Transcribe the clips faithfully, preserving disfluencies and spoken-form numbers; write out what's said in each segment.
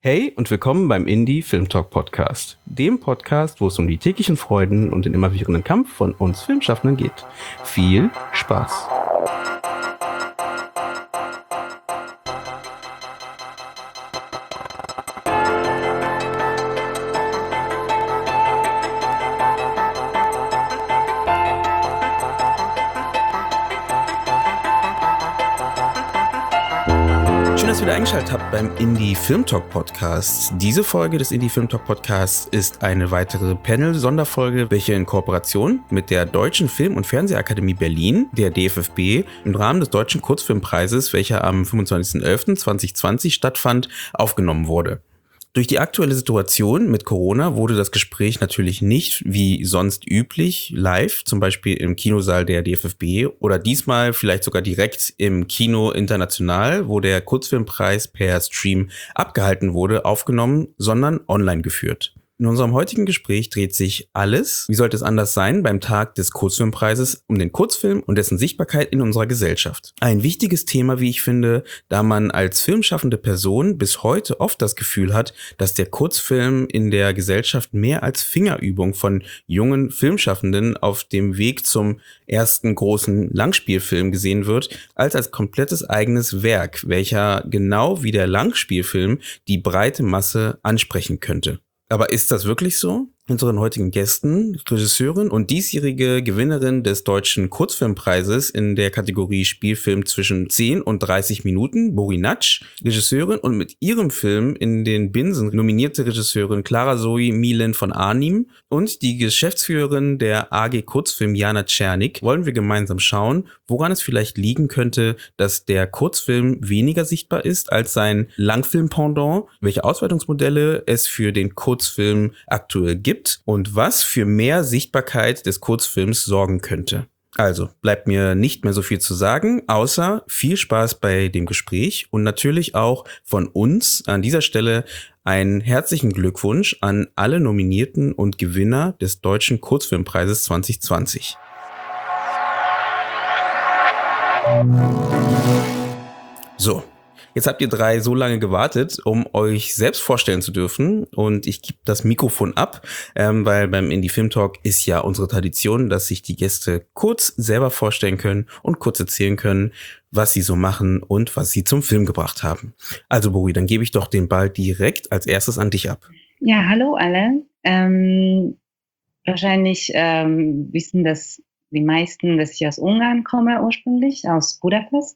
Hey und willkommen beim Indie Film Talk Podcast, dem Podcast, wo es um die täglichen Freuden und den immerwährenden Kampf von uns Filmschaffenden geht. Viel Spaß! Schön, dass ihr wieder eingeschaltet habt beim Indie Film Talk Podcast. Diese Folge des Indie Film Talk Podcasts ist eine weitere Panel-Sonderfolge, welche in Kooperation mit der Deutschen Film- und Fernsehakademie Berlin, der D F F B, im Rahmen des Deutschen Kurzfilmpreises, welcher am fünfundzwanzigsten elften zweitausendzwanzig stattfand, aufgenommen wurde. Durch die aktuelle Situation mit Corona wurde das Gespräch natürlich nicht wie sonst üblich live, zum Beispiel im Kinosaal der D F F B oder diesmal vielleicht sogar direkt im Kino International, wo der Kurzfilmpreis per Stream abgehalten wurde, aufgenommen, sondern online geführt. In unserem heutigen Gespräch dreht sich alles, wie sollte es anders sein, beim Tag des Kurzfilmpreises um den Kurzfilm und dessen Sichtbarkeit in unserer Gesellschaft. Ein wichtiges Thema, wie ich finde, da man als filmschaffende Person bis heute oft das Gefühl hat, dass der Kurzfilm in der Gesellschaft mehr als Fingerübung von jungen Filmschaffenden auf dem Weg zum ersten großen Langspielfilm gesehen wird, als als komplettes eigenes Werk, welcher genau wie der Langspielfilm die breite Masse ansprechen könnte. Aber ist das wirklich so? Unseren heutigen Gästen, Regisseurin und diesjährige Gewinnerin des Deutschen Kurzfilmpreises in der Kategorie Spielfilm zwischen zehn und dreißig Minuten, Bori Natsch, Regisseurin und mit ihrem Film in den Binsen nominierte Regisseurin Clara Zoe Milen von Arnim und die Geschäftsführerin der A G Kurzfilm Jana Czernik wollen wir gemeinsam schauen, woran es vielleicht liegen könnte, dass der Kurzfilm weniger sichtbar ist als sein Langfilm-Pendant, welche Auswertungsmodelle es für den Kurzfilm aktuell gibt und was für mehr Sichtbarkeit des Kurzfilms sorgen könnte. Also bleibt mir nicht mehr so viel zu sagen, außer viel Spaß bei dem Gespräch und natürlich auch von uns an dieser Stelle einen herzlichen Glückwunsch an alle Nominierten und Gewinner des Deutschen Kurzfilmpreises zwanzig zwanzig. So. Jetzt habt ihr drei so lange gewartet, um euch selbst vorstellen zu dürfen und ich gebe das Mikrofon ab, ähm, weil beim Indie Film Talk ist ja unsere Tradition, dass sich die Gäste kurz selber vorstellen können und kurz erzählen können, was sie so machen und was sie zum Film gebracht haben. Also Bori, dann gebe ich doch den Ball direkt als erstes an dich ab. Ja, hallo alle. Ähm, wahrscheinlich ähm, wissen das die meisten, dass ich aus Ungarn komme ursprünglich, aus Budapest.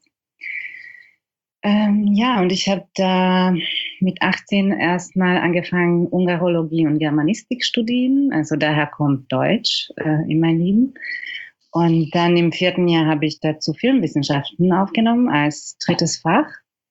Ähm, ja, und ich habe da mit achtzehn erstmal angefangen, Ungarologie und Germanistik studieren. Also daher kommt Deutsch äh, in mein Leben. Und dann im vierten Jahr habe ich dazu Filmwissenschaften aufgenommen als drittes Fach.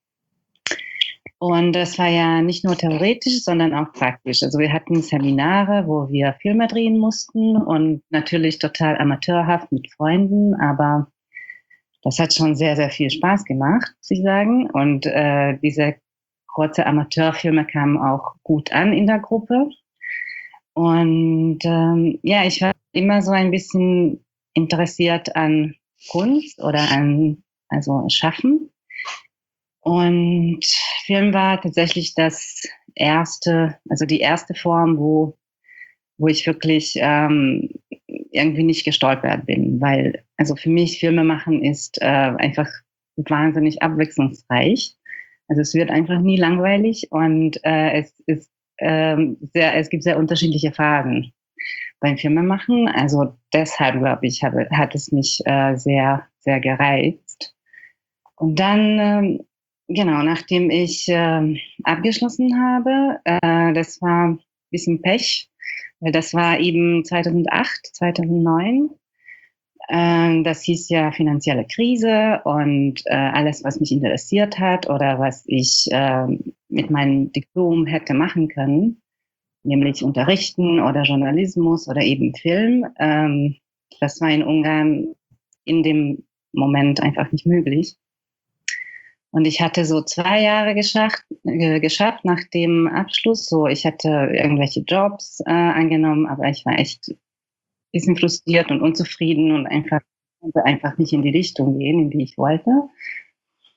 Und das war ja nicht nur theoretisch, sondern auch praktisch. Also wir hatten Seminare, wo wir Filme drehen mussten und natürlich total amateurhaft mit Freunden, aber das hat schon sehr, sehr viel Spaß gemacht, muss ich sagen. Und äh, diese kurze Amateurfilme kamen auch gut an in der Gruppe. Und ähm, ja, ich war immer so ein bisschen interessiert an Kunst oder an also Schaffen. Und Film war tatsächlich das erste, also die erste Form, wo wo ich wirklich ähm, irgendwie nicht gestolpert bin, weil also für mich Filme machen ist äh, einfach wahnsinnig abwechslungsreich. Also es wird einfach nie langweilig und äh, es ist ähm, sehr, es gibt sehr unterschiedliche Phasen beim Filmemachen. Also deshalb glaube ich, habe, hat es mich äh, sehr, sehr gereizt. Und dann ähm, genau, nachdem ich äh, abgeschlossen habe, äh, das war ein bisschen Pech. Das war eben zweitausendacht, zweitausendneun. Ähm, das hieß ja finanzielle Krise und äh, alles, was mich interessiert hat oder was ich äh, mit meinem Diplom hätte machen können, nämlich unterrichten oder Journalismus oder eben Film, ähm, das war in Ungarn in dem Moment einfach nicht möglich. Und ich hatte so zwei Jahre geschafft, äh, geschafft nach dem Abschluss. So, ich hatte irgendwelche Jobs äh, angenommen, aber ich war echt ein bisschen frustriert und unzufrieden und einfach, konnte einfach nicht in die Richtung gehen, in die ich wollte.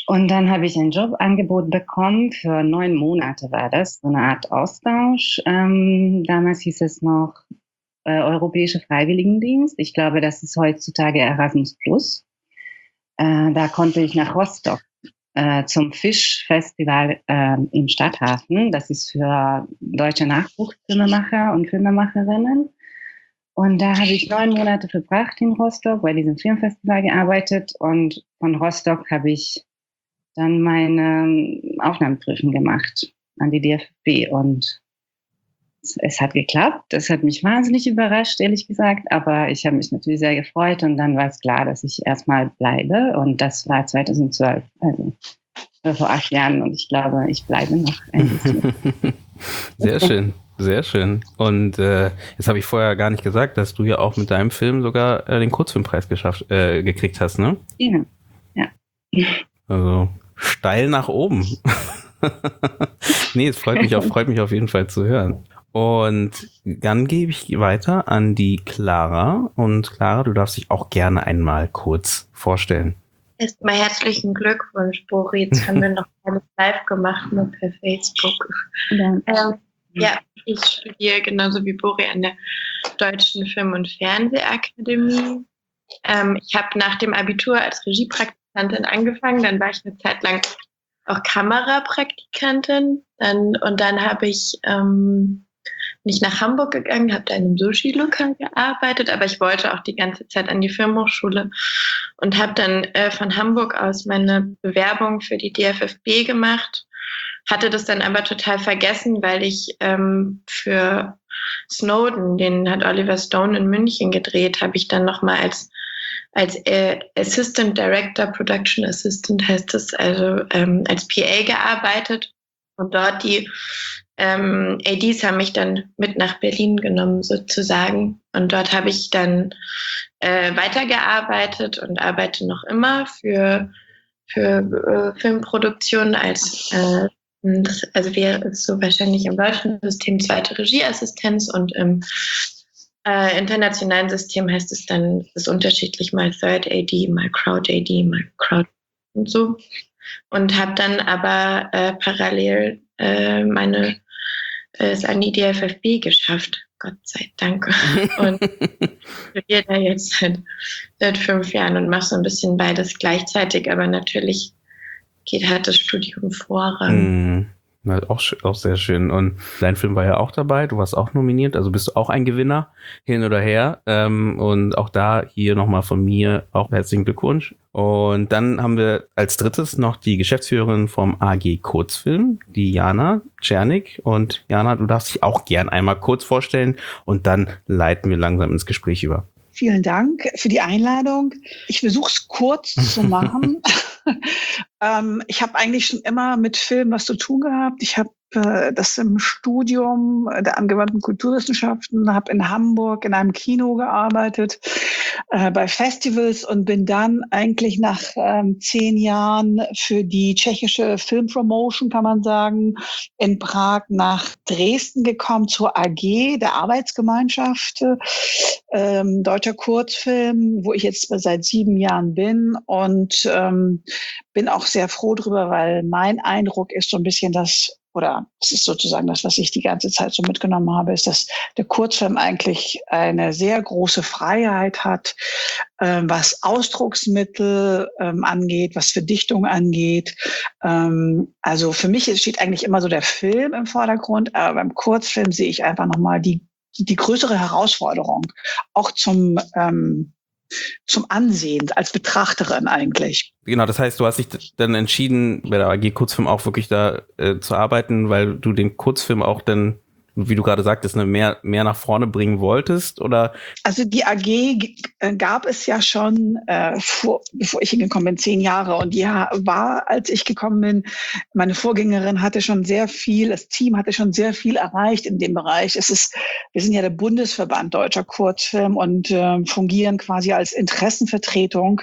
Und dann habe ich ein Jobangebot bekommen, für neun Monate war das, so eine Art Austausch. Ähm, damals hieß es noch äh, Europäische Freiwilligendienst. Ich glaube, das ist heutzutage Erasmus Plus. Äh, da konnte ich nach Rostock äh, zum Fischfestival äh, im Stadthafen. Das ist für deutsche Nachwuchsfilmemacher und Filmemacherinnen. Und da habe ich neun Monate verbracht in Rostock, bei diesem Filmfestival gearbeitet. Und von Rostock habe ich dann meine Aufnahmeprüfung gemacht an die D F F B. Und es, es hat geklappt. Das hat mich wahnsinnig überrascht, ehrlich gesagt. Aber ich habe mich natürlich sehr gefreut. Und dann war es klar, dass ich erstmal bleibe. Und das war zweitausendzwölf, also vor acht Jahren. Und ich glaube, ich bleibe noch ein bisschen. Sehr schön. Sehr schön. Und äh, jetzt habe ich vorher gar nicht gesagt, dass du ja auch mit deinem Film sogar äh, den Kurzfilmpreis geschafft, äh, gekriegt hast, ne? Ja. Ja. Also steil nach oben. Nee, es freut mich, auf, freut mich auf jeden Fall zu hören. Und dann gebe ich weiter an die Clara. Und Clara, du darfst dich auch gerne einmal kurz vorstellen. Erstmal herzlichen Glückwunsch, Bori. Jetzt haben wir noch alles live gemacht, nur per Facebook. Ja. Ähm, ja, ich studiere genauso wie Bori an der Deutschen Film- und Fernsehakademie. Ähm, ich habe nach dem Abitur als Regiepraktikantin angefangen, dann war ich eine Zeit lang auch Kamerapraktikantin. Dann, und dann habe ich ähm, bin ich nach Hamburg gegangen, habe da in einem Sushi-Lokal gearbeitet, aber ich wollte auch die ganze Zeit an die Filmhochschule und habe dann äh, von Hamburg aus meine Bewerbung für die D F F B gemacht. Hatte das dann aber total vergessen, weil ich ähm, für Snowden, den hat Oliver Stone in München gedreht, habe ich dann nochmal als als äh, Assistant Director, Production Assistant heißt das, also ähm, als P A gearbeitet. Und dort die ähm, A Ds haben mich dann mit nach Berlin genommen sozusagen. Und dort habe ich dann äh, weitergearbeitet und arbeite noch immer für, für äh, Filmproduktionen als äh, Das, also wäre so wahrscheinlich im deutschen System zweite Regieassistenz und im äh, internationalen System heißt es dann, es ist unterschiedlich, mal Third A D, mal Crowd A D, mal Crowd und so. Und habe dann aber äh, parallel äh, meine es an die D F F B geschafft, Gott sei Dank. Und studiere da jetzt seit, seit fünf Jahren und mache so ein bisschen beides gleichzeitig, aber natürlich geht halt das Studium Vorrang. Mm, auch, auch sehr schön. Und dein Film war ja auch dabei, du warst auch nominiert, also bist du auch ein Gewinner, hin oder her. Ähm, und auch da hier nochmal von mir auch herzlichen Glückwunsch. Und dann haben wir als drittes noch die Geschäftsführerin vom A G Kurzfilm, die Jana Czernik. Und Jana, du darfst dich auch gern einmal kurz vorstellen und dann leiten wir langsam ins Gespräch über. Vielen Dank für die Einladung. Ich versuche es kurz zu machen. ähm, ich habe eigentlich schon immer mit Film was zu tun gehabt. Ich habe äh, das im Studium der angewandten Kulturwissenschaften, habe in Hamburg in einem Kino gearbeitet, äh, bei Festivals und bin dann eigentlich nach ähm, zehn Jahren für die tschechische Filmpromotion, kann man sagen, in Prag nach Dresden gekommen zur A G, der Arbeitsgemeinschaft, ähm, deutscher Kurzfilm, wo ich jetzt seit sieben Jahren bin und ähm, bin auch sehr froh drüber, weil mein Eindruck ist so ein bisschen das, oder es ist sozusagen das, was ich die ganze Zeit so mitgenommen habe, ist, dass der Kurzfilm eigentlich eine sehr große Freiheit hat, ähm, was Ausdrucksmittel ähm, angeht, was Verdichtung angeht. Ähm, also für mich steht eigentlich immer so der Film im Vordergrund, aber beim Kurzfilm sehe ich einfach nochmal die, die, die größere Herausforderung, auch zum ähm, zum Ansehen als Betrachterin eigentlich. Genau, das heißt, du hast dich dann entschieden, bei der A G Kurzfilm auch wirklich da äh, zu arbeiten, weil du den Kurzfilm auch dann, wie du gerade sagtest, ne, mehr mehr nach vorne bringen wolltest, oder? Also die A G g- äh, gab es ja schon, äh, vor, bevor ich hingekommen bin, zehn Jahre. Und die ha- war, als ich gekommen bin, meine Vorgängerin hatte schon sehr viel, das Team hatte schon sehr viel erreicht in dem Bereich. Es ist, wir sind ja der Bundesverband Deutscher Kurzfilm und äh, fungieren quasi als Interessenvertretung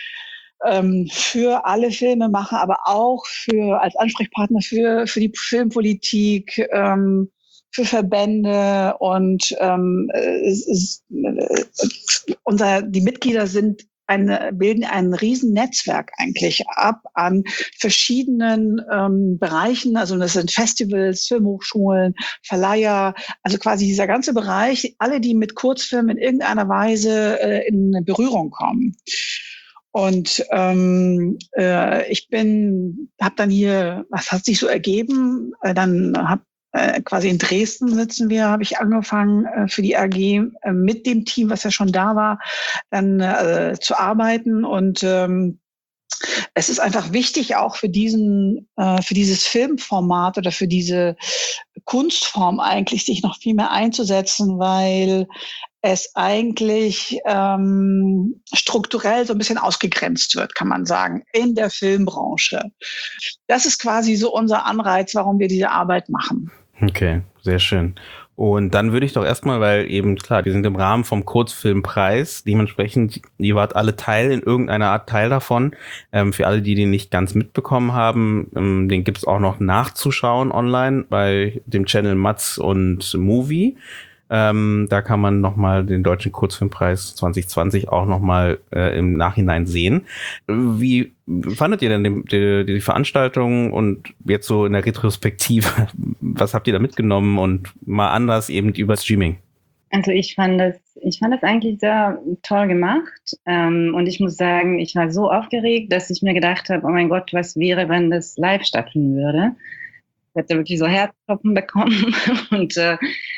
ähm, für alle Filmemacher, aber auch für als Ansprechpartner für für die Filmpolitik, ähm, für Verbände und ähm, es ist, äh, unser die Mitglieder sind eine, bilden ein Riesennetzwerk eigentlich ab an verschiedenen ähm, Bereichen. Also das sind Festivals, Filmhochschulen, Verleiher, also quasi dieser ganze Bereich, alle, die mit Kurzfilmen in irgendeiner Weise äh, in Berührung kommen. Und ähm, äh, ich bin, habe dann hier, was hat sich so ergeben? Äh, dann habe äh, quasi in Dresden sitzen wir, habe ich angefangen äh, für die A G äh, mit dem Team, was ja schon da war, dann äh, zu arbeiten. Und ähm, es ist einfach wichtig, auch für diesen, äh, für dieses Filmformat oder für diese Kunstform eigentlich sich noch viel mehr einzusetzen, weil es eigentlich ähm, strukturell so ein bisschen ausgegrenzt wird, kann man sagen, in der Filmbranche. Das ist quasi so unser Anreiz, warum wir diese Arbeit machen. Okay, sehr schön. Und dann würde ich doch erstmal, weil eben, klar, wir sind im Rahmen vom Kurzfilmpreis, dementsprechend, ihr wart alle Teil, in irgendeiner Art Teil davon. Ähm, für alle, die den nicht ganz mitbekommen haben, ähm, den gibt's auch noch nachzuschauen online bei dem Channel Matz und Movie. Ähm, da kann man nochmal den Deutschen Kurzfilmpreis zwanzig zwanzig auch nochmal äh, im Nachhinein sehen. Wie fandet ihr denn die, die, die Veranstaltung und jetzt so in der Retrospektive, was habt ihr da mitgenommen und mal anders eben über Streaming? Also ich fand das, ich fand das eigentlich sehr toll gemacht ähm, und ich muss sagen, ich war so aufgeregt, dass ich mir gedacht habe, oh mein Gott, was wäre, wenn das live stattfinden würde? Ich hätte wirklich so Herzklopfen bekommen und äh,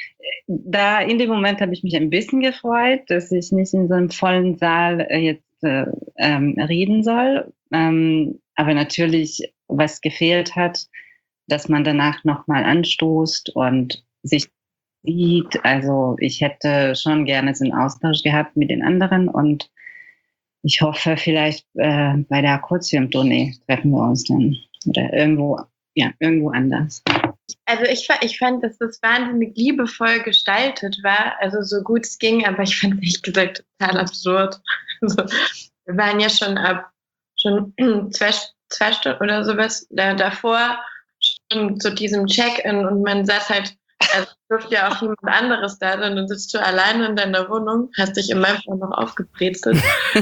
da in dem Moment habe ich mich ein bisschen gefreut, dass ich nicht in so einem vollen Saal äh, jetzt äh, ähm, reden soll. Ähm, aber natürlich, was gefehlt hat, dass man danach nochmal anstoßt und sich sieht. Also ich hätte schon gerne so einen Austausch gehabt mit den anderen und ich hoffe, vielleicht äh, bei der Kurzfilmtournee treffen wir uns dann oder irgendwo, ja, irgendwo anders. Also ich, ich fand, dass das wahnsinnig liebevoll gestaltet war, also so gut es ging, aber ich fand es ehrlich gesagt total absurd. Also, wir waren ja schon ab schon zwei, zwei Stunden oder sowas da, davor schon zu diesem Check-in und man saß halt, also es durfte ja auch niemand anderes da sein, dann sitzt du alleine in deiner Wohnung, hast dich in meinem Fall noch aufgebrezelt.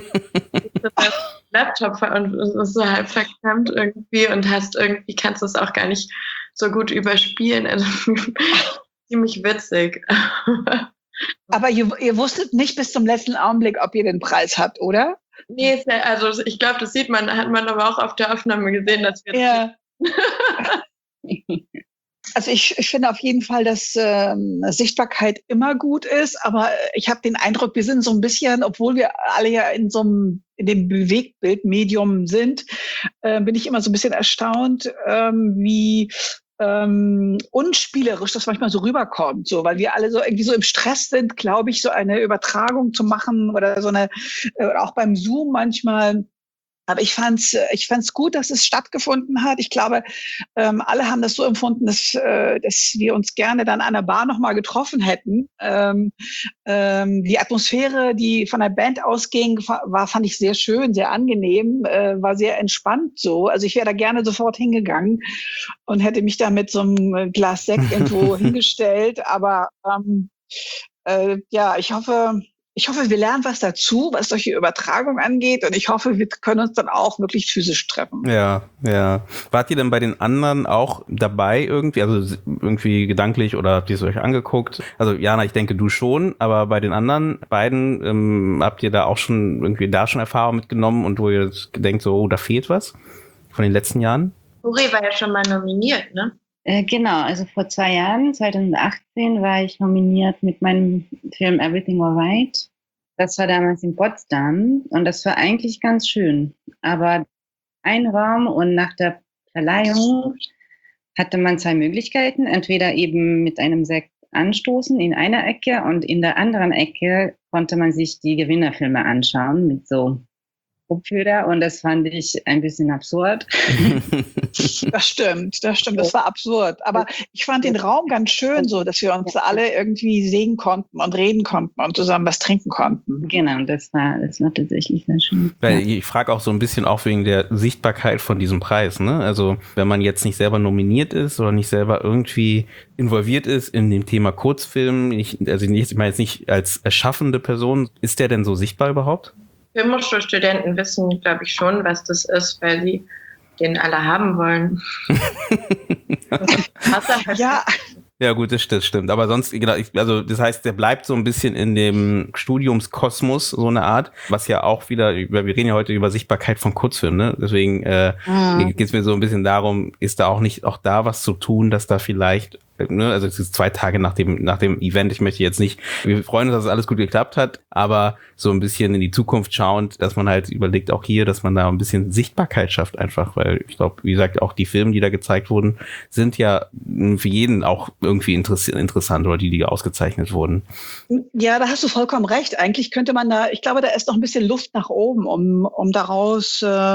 Laptop und es ist so halb verklemmt irgendwie und hast irgendwie, kannst du es auch gar nicht so gut überspielen. Also ziemlich witzig. Aber ihr, ihr wusstet nicht bis zum letzten Augenblick, ob ihr den Preis habt, oder? Nee, ist ja, also ich glaube, das sieht man, hat man aber auch auf der Aufnahme gesehen, dass wir ja. Also ich, ich finde auf jeden Fall, dass ähm, Sichtbarkeit immer gut ist, aber ich habe den Eindruck, wir sind so ein bisschen, obwohl wir alle ja in so einem in dem Bewegtbildmedium sind, äh, bin ich immer so ein bisschen erstaunt, ähm, wie ähm, unspielerisch das manchmal so rüberkommt, so, weil wir alle so irgendwie so im Stress sind, glaube ich, so eine Übertragung zu machen oder so eine, äh, auch beim Zoom manchmal. Aber ich fand's, ich fand's gut, dass es stattgefunden hat. Ich glaube, ähm, alle haben das so empfunden, dass, äh, dass wir uns gerne dann an der Bar nochmal getroffen hätten. Ähm, ähm, die Atmosphäre, die von der Band ausging, war, fand ich sehr schön, sehr angenehm, äh, war sehr entspannt so. Also ich wäre da gerne sofort hingegangen und hätte mich da mit so einem Glas Sekt irgendwo hingestellt. Aber ähm, äh, ja, ich hoffe, Ich hoffe, wir lernen was dazu, was solche Übertragung angeht. Und ich hoffe, wir können uns dann auch wirklich physisch treffen. Ja, ja. Wart ihr denn bei den anderen auch dabei irgendwie? Also irgendwie gedanklich oder habt ihr es euch angeguckt? Also Jana, ich denke, du schon. Aber bei den anderen beiden ähm, habt ihr da auch schon irgendwie da schon Erfahrung mitgenommen und wo ihr denkt, so, oh, da fehlt was von den letzten Jahren? Uri war ja schon mal nominiert, ne? Äh, genau, also vor zwei Jahren, zwanzig achtzehn, war ich nominiert mit meinem Film Everything Alright. Das war damals in Potsdam und das war eigentlich ganz schön. Aber ein Raum und nach der Verleihung hatte man zwei Möglichkeiten. Entweder eben mit einem Sekt anstoßen in einer Ecke und in der anderen Ecke konnte man sich die Gewinnerfilme anschauen mit so Kopfhörer und das fand ich ein bisschen absurd. Das stimmt, das stimmt, das war absurd. Aber ich fand den Raum ganz schön so, dass wir uns alle irgendwie sehen konnten und reden konnten und zusammen was trinken konnten. Genau, das war, das war tatsächlich sehr schön. Weil ich frage auch so ein bisschen auch wegen der Sichtbarkeit von diesem Preis, ne? Also wenn man jetzt nicht selber nominiert ist oder nicht selber irgendwie involviert ist in dem Thema Kurzfilm, ich, also ich meine jetzt nicht als erschaffende Person, ist der denn so sichtbar überhaupt? Filmhochschulstudenten wissen, glaube ich, schon, was das ist, weil sie den alle haben wollen. Ja. Ja gut, das, das stimmt. Aber sonst, genau, ich, also das heißt, der bleibt so ein bisschen in dem Studiumskosmos, so eine Art, was ja auch wieder, wir reden ja heute über Sichtbarkeit von Kurzfilmen, ne? Deswegen äh, mhm. geht es mir so ein bisschen darum, ist da auch nicht auch da was zu tun, dass da vielleicht, ne, also es ist zwei Tage nach dem, nach dem Event, ich möchte jetzt nicht, wir freuen uns, dass es alles gut geklappt hat, aber so ein bisschen in die Zukunft schauend, dass man halt überlegt, auch hier, dass man da ein bisschen Sichtbarkeit schafft einfach, weil ich glaube, wie gesagt, auch die Filme, die da gezeigt wurden, sind ja für jeden auch irgendwie interessant oder die, die ausgezeichnet wurden. Ja, da hast du vollkommen recht. Eigentlich könnte man da, ich glaube, da ist noch ein bisschen Luft nach oben, um, um daraus äh,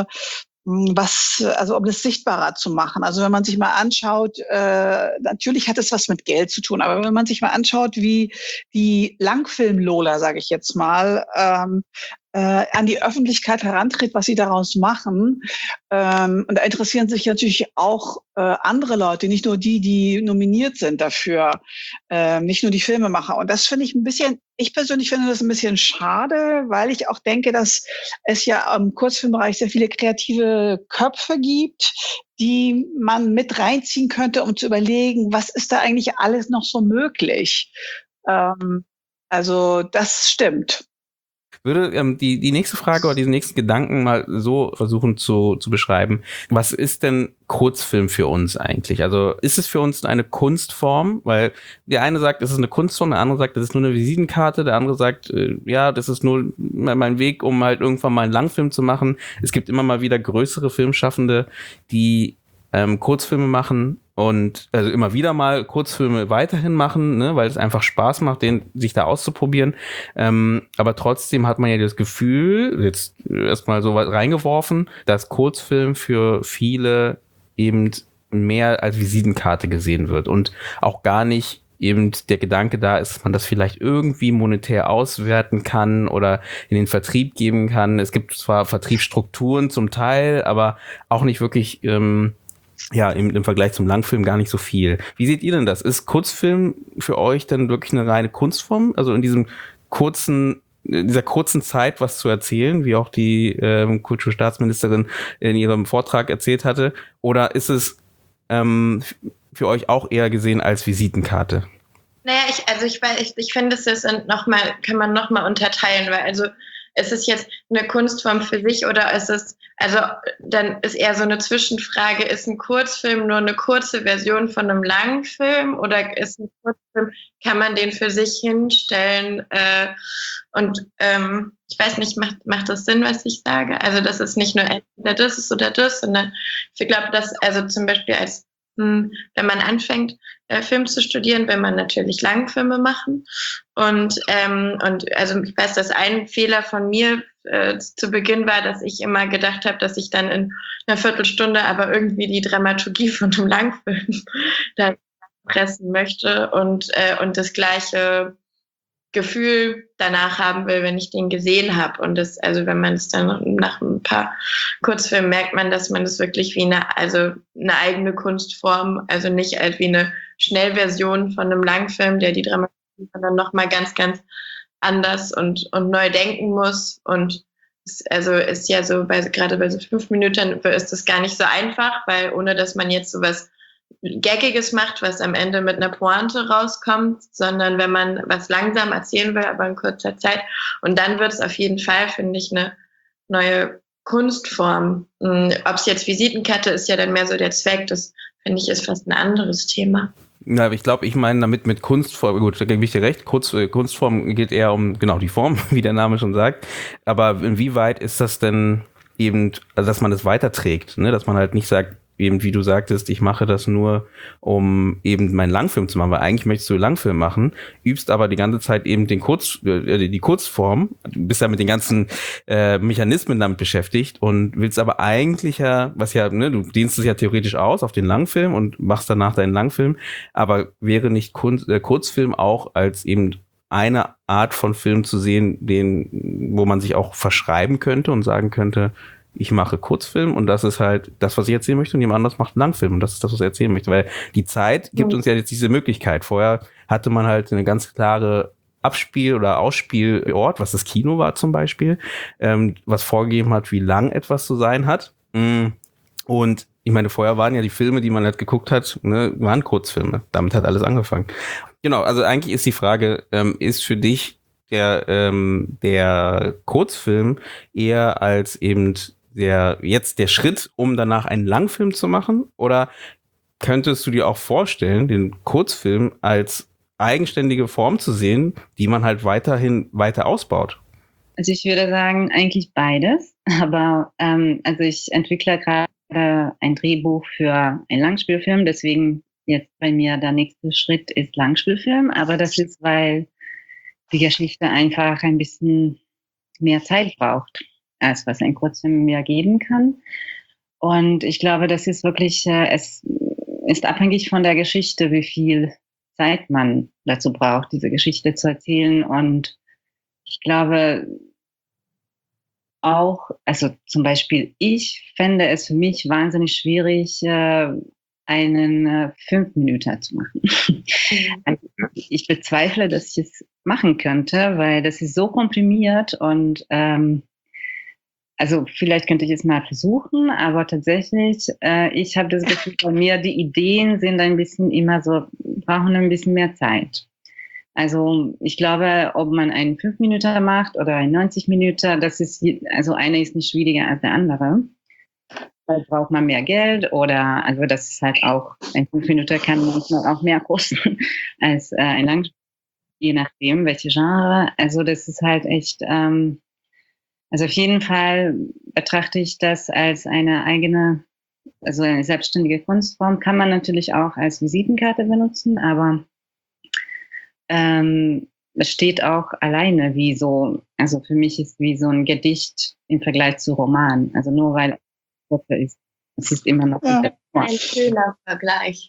was, also um das sichtbarer zu machen. Also wenn man sich mal anschaut, äh, natürlich hat es was mit Geld zu tun, aber wenn man sich mal anschaut, wie die Langfilm-Lola, sage ich jetzt mal, ähm, äh, an die Öffentlichkeit herantritt, was sie daraus machen. Ähm, und da interessieren sich natürlich auch äh, andere Leute, nicht nur die, die nominiert sind dafür, äh, nicht nur die Filmemacher. Und das finde ich ein bisschen, ich persönlich finde das ein bisschen schade, weil ich auch denke, dass es ja im Kurzfilmbereich sehr viele kreative Köpfe gibt, die man mit reinziehen könnte, um zu überlegen, was ist da eigentlich alles noch so möglich. Ähm, also das stimmt. Würde ähm, die die nächste Frage oder diesen nächsten Gedanken mal so versuchen zu zu beschreiben. Was ist denn Kurzfilm für uns eigentlich? Also ist es für uns eine Kunstform? Weil der eine sagt, es ist eine Kunstform, der andere sagt, das ist nur eine Visitenkarte, der andere sagt, äh, ja, das ist nur mein Weg, um halt irgendwann mal einen Langfilm zu machen. Es gibt immer mal wieder größere Filmschaffende, die ähm, Kurzfilme machen und also immer wieder mal Kurzfilme weiterhin machen, ne, weil es einfach Spaß macht, den sich da auszuprobieren. Ähm, aber trotzdem hat man ja das Gefühl, jetzt erstmal so weit reingeworfen, dass Kurzfilm für viele eben mehr als Visitenkarte gesehen wird und auch gar nicht eben der Gedanke da ist, dass man das vielleicht irgendwie monetär auswerten kann oder in den Vertrieb geben kann. Es gibt zwar Vertriebsstrukturen zum Teil, aber auch nicht wirklich ähm, ja, im, im Vergleich zum Langfilm gar nicht so viel. Wie seht ihr denn das? Ist Kurzfilm für euch denn wirklich eine reine Kunstform? Also in diesem kurzen, in dieser kurzen Zeit was zu erzählen, wie auch die ähm, Kulturstaatsministerin in ihrem Vortrag erzählt hatte? Oder ist es ähm, für euch auch eher gesehen als Visitenkarte? Naja, ich, also ich, ich, ich finde, es ist noch mal, kann man noch mal unterteilen, weil also ist es jetzt eine Kunstform für sich oder ist es, also dann ist eher so eine Zwischenfrage, ist ein Kurzfilm nur eine kurze Version von einem langen Film oder ist ein Kurzfilm, kann man den für sich hinstellen äh, und ähm, ich weiß nicht, macht, macht das Sinn, was ich sage? Also dass es nicht nur entweder das ist oder das, sondern ich glaube, dass also zum Beispiel als wenn man anfängt, äh, Film zu studieren, will man natürlich Langfilme machen. Und, ähm, und also ich weiß, dass ein Fehler von mir äh, zu Beginn war, dass ich immer gedacht habe, dass ich dann in einer Viertelstunde aber irgendwie die Dramaturgie von einem Langfilm da pressen möchte und, äh, und das gleiche Gefühl danach haben will, wenn ich den gesehen habe. Und das, also wenn man es dann nach ein paar Kurzfilmen merkt man, dass man das wirklich wie eine, also eine eigene Kunstform, also nicht als wie eine Schnellversion von einem Langfilm, der die Dramaturgie dann nochmal ganz, ganz anders und, und neu denken muss. Und es, also ist ja so, bei, gerade bei so fünf Minuten ist das gar nicht so einfach, weil ohne dass man jetzt sowas Gaggiges macht, was am Ende mit einer Pointe rauskommt, sondern wenn man was langsam erzählen will, aber in kurzer Zeit. Und dann wird es auf jeden Fall, finde ich, eine neue Kunstform. Ob es jetzt Visitenkarte ist, ja dann mehr so der Zweck. Das, finde ich, ist fast ein anderes Thema. Ja, ich glaube, ich meine damit mit Kunstform, gut, da gebe ich dir recht, Kurz, Kunstform geht eher um, genau, die Form, wie der Name schon sagt. Aber inwieweit ist das denn eben, also dass man das weiterträgt, ne? Dass man halt nicht sagt, eben wie du sagtest, ich mache das nur, um eben meinen Langfilm zu machen, weil eigentlich möchtest du Langfilm machen, übst aber die ganze Zeit eben den Kurz, äh, die Kurzform, du bist ja mit den ganzen äh, Mechanismen damit beschäftigt und willst aber eigentlich ja, was ja, ne, du dienst es ja theoretisch aus auf den Langfilm und machst danach deinen Langfilm, aber wäre nicht Kunst, äh, Kurzfilm auch als eben eine Art von Film zu sehen, den, wo man sich auch verschreiben könnte und sagen könnte, ich mache Kurzfilm und das ist halt das, was ich erzählen möchte und jemand anderes macht einen Langfilm und das ist das, was er erzählen möchte, weil die Zeit gibt uns ja jetzt diese Möglichkeit. Vorher hatte man halt eine ganz klare Abspiel- oder Ausspielort, was das Kino war zum Beispiel, ähm, was vorgegeben hat, wie lang etwas zu sein hat. Und ich meine, vorher waren ja die Filme, die man halt geguckt hat, ne, waren Kurzfilme. Damit hat alles angefangen. Genau, also eigentlich ist die Frage, ähm, ist für dich der, ähm, der Kurzfilm eher als eben der, jetzt der Schritt, um danach einen Langfilm zu machen? Oder könntest du dir auch vorstellen, den Kurzfilm als eigenständige Form zu sehen, die man halt weiterhin weiter ausbaut? Also ich würde sagen, eigentlich beides. Aber ähm, also ich entwickle gerade ein Drehbuch für einen Langspielfilm, deswegen jetzt bei mir der nächste Schritt ist Langspielfilm. Aber das ist, weil die Geschichte einfach ein bisschen mehr Zeit braucht, als was ein Kurzfilm mir geben kann. Und ich glaube, das ist wirklich, äh, es ist abhängig von der Geschichte, wie viel Zeit man dazu braucht, diese Geschichte zu erzählen. Und ich glaube auch, also zum Beispiel, ich fände es für mich wahnsinnig schwierig, äh, einen äh, Fünf-Minüter zu machen. Also ich bezweifle, dass ich es machen könnte, weil das ist so komprimiert und ähm, also vielleicht könnte ich es mal versuchen, aber tatsächlich, äh, ich habe das Gefühl, bei mir die Ideen sind ein bisschen immer so, brauchen ein bisschen mehr Zeit. Also ich glaube, ob man einen fünf Minuten macht oder einen neunzig Minuten, das ist, also einer ist nicht schwieriger als der andere. Da braucht man mehr Geld oder, also das ist halt auch, ein fünf Minuten kann manchmal auch mehr kosten als äh, ein Langspiel, je nachdem, welche Genre. Also das ist halt echt, ähm, also auf jeden Fall betrachte ich das als eine eigene, also eine selbstständige Kunstform. Kann man natürlich auch als Visitenkarte benutzen, aber ähm, es steht auch alleine wie so, also für mich ist wie so ein Gedicht im Vergleich zu Roman. Also nur weil es ist, es ist immer noch ja. ein schöner Vergleich.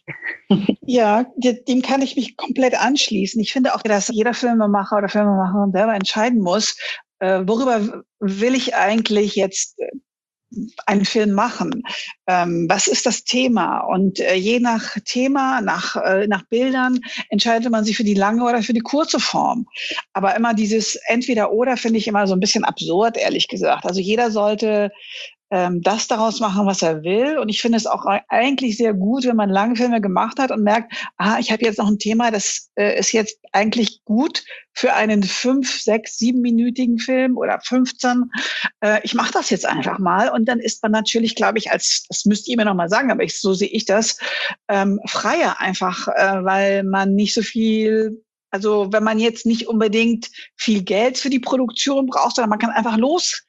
Ja, dem kann ich mich komplett anschließen. Ich finde auch, dass jeder Filmemacher oder Filmemacherin selber entscheiden muss, äh, worüber will ich eigentlich jetzt einen Film machen? Ähm, was ist das Thema? Und äh, je nach Thema, nach, äh, nach Bildern entscheidet man sich für die lange oder für die kurze Form. Aber immer dieses Entweder-Oder finde ich immer so ein bisschen absurd, ehrlich gesagt. Also jeder sollte ähm, das daraus machen, was er will. Und ich finde es auch eigentlich sehr gut, wenn man lange Filme gemacht hat und merkt, ah, ich habe jetzt noch ein Thema, das äh, ist jetzt eigentlich gut für einen fünf, sechs, siebenminütigen Film oder fünfzehn. Äh, ich mache das jetzt einfach mal. Und dann ist man natürlich, glaube ich, als, das müsst ihr mir noch mal sagen, aber ich, so sehe ich das, ähm, freier einfach, äh, weil man nicht so viel, also wenn man jetzt nicht unbedingt viel Geld für die Produktion braucht, sondern man kann einfach los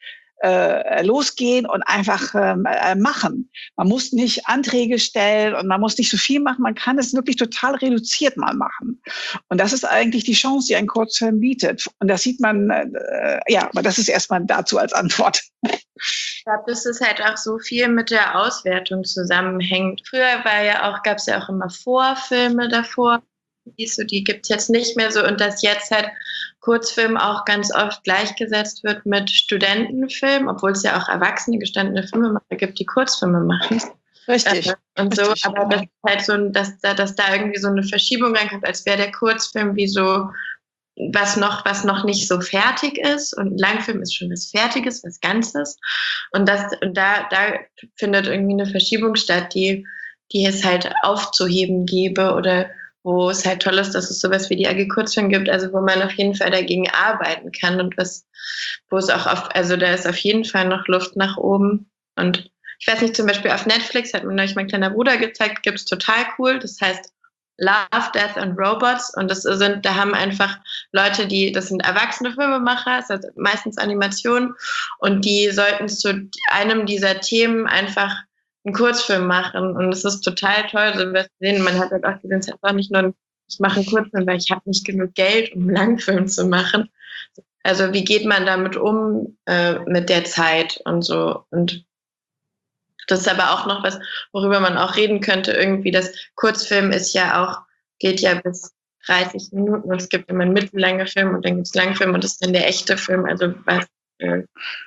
Äh, losgehen und einfach ähm, äh, machen. Man muss nicht Anträge stellen und man muss nicht so viel machen. Man kann es wirklich total reduziert mal machen. Und das ist eigentlich die Chance, die ein Kurzfilm bietet. Und das sieht man, äh, ja, aber das ist erstmal dazu als Antwort. Ich glaube, dass es halt auch so viel mit der Auswertung zusammenhängt. Früher war ja auch, gab es ja auch immer Vorfilme davor. So, die gibt es jetzt nicht mehr so und dass jetzt halt Kurzfilm auch ganz oft gleichgesetzt wird mit Studentenfilm, obwohl es ja auch erwachsene gestandene Filmemacher gibt, die Kurzfilme machen. Richtig. Äh, und so, Richtig, aber das ist halt so, dass da, dass da irgendwie so eine Verschiebung reinkommt, als wäre der Kurzfilm wie so was noch, was noch nicht so fertig ist und ein Langfilm ist schon was Fertiges, was Ganzes und das, und da, da findet irgendwie eine Verschiebung statt, die, die es halt aufzuheben gäbe oder wo es halt toll ist, dass es sowas wie die A G Kurzfilm gibt, also wo man auf jeden Fall dagegen arbeiten kann und was, wo es auch auf, also da ist auf jeden Fall noch Luft nach oben. Und ich weiß nicht, zum Beispiel auf Netflix hat mir neulich mein kleiner Bruder gezeigt, gibt's total cool, das heißt Love, Death and Robots und das sind, da haben einfach Leute, die, das sind erwachsene Filmemacher, das ist meistens Animation und die sollten zu einem dieser Themen einfach einen Kurzfilm machen und es ist total toll, so wir sehen, man hat halt auch gesehen, es ist auch nicht nur, ich mache einen Kurzfilm, weil ich habe nicht genug Geld, um einen Langfilm zu machen. Also wie geht man damit um äh, mit der Zeit und so und das ist aber auch noch was, worüber man auch reden könnte, irgendwie das Kurzfilm ist ja auch, geht ja bis dreißig Minuten und es gibt immer einen mittellangen Film und dann gibt es Langfilm und das ist dann der echte Film, also was äh,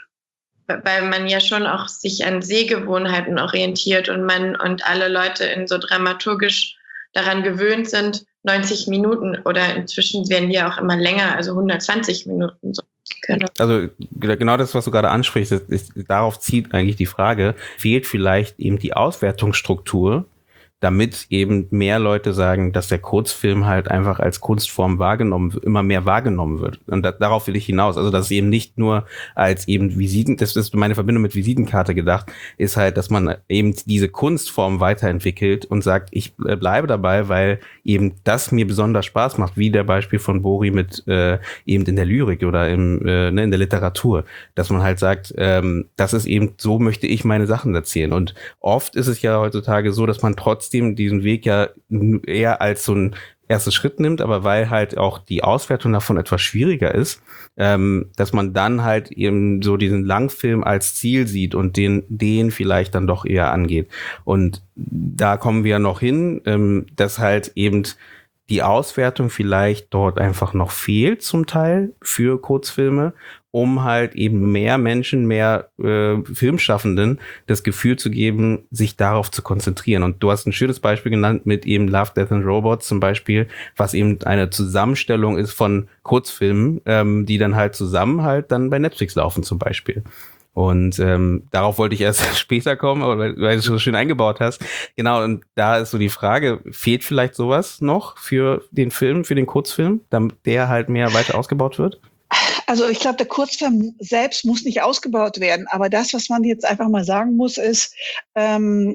weil man ja schon auch sich an Sehgewohnheiten orientiert und man und alle Leute in so dramaturgisch daran gewöhnt sind, neunzig Minuten oder inzwischen werden die auch immer länger, also hundertzwanzig Minuten so. Genau. Also genau das, was du gerade ansprichst, ist, ist, darauf zieht eigentlich die Frage, fehlt vielleicht eben die Auswertungsstruktur, damit eben mehr Leute sagen, dass der Kurzfilm halt einfach als Kunstform wahrgenommen, immer mehr wahrgenommen wird. Und da, darauf will ich hinaus. Also, dass es eben nicht nur als eben Visiten, das ist meine Verbindung mit Visitenkarte gedacht, ist halt, dass man eben diese Kunstform weiterentwickelt und sagt, ich bleibe dabei, weil eben das mir besonders Spaß macht, wie der Beispiel von Bori mit äh, eben in der Lyrik oder im, äh, ne, in der Literatur, dass man halt sagt, ähm, das ist eben, so möchte ich meine Sachen erzählen. Und oft ist es ja heutzutage so, dass man trotzdem diesen Weg ja eher als so ein erstes Schritt nimmt, aber weil halt auch die Auswertung davon etwas schwieriger ist, ähm, dass man dann halt eben so diesen Langfilm als Ziel sieht und den, den vielleicht dann doch eher angeht. Und da kommen wir noch hin, ähm, dass halt eben die Auswertung vielleicht dort einfach noch fehlt zum Teil für Kurzfilme, um halt eben mehr Menschen, mehr äh, Filmschaffenden das Gefühl zu geben, sich darauf zu konzentrieren. Und du hast ein schönes Beispiel genannt mit eben Love, Death and Robots zum Beispiel, was eben eine Zusammenstellung ist von Kurzfilmen, ähm, die dann halt zusammen halt dann bei Netflix laufen zum Beispiel. Und ähm, darauf wollte ich erst später kommen, aber weil, weil du es so schön eingebaut hast. Genau, und da ist so die Frage, fehlt vielleicht sowas noch für den Film, für den Kurzfilm, damit der halt mehr weiter ausgebaut wird? Also ich glaube, der Kurzfilm selbst muss nicht ausgebaut werden, aber das, was man jetzt einfach mal sagen muss, ist, ähm,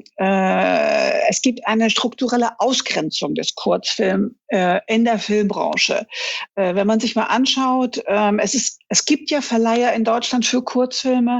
äh, es gibt eine strukturelle Ausgrenzung des Kurzfilms äh, in der Filmbranche. Äh, wenn man sich mal anschaut, ähm, es ist, es gibt ja Verleiher in Deutschland für Kurzfilme,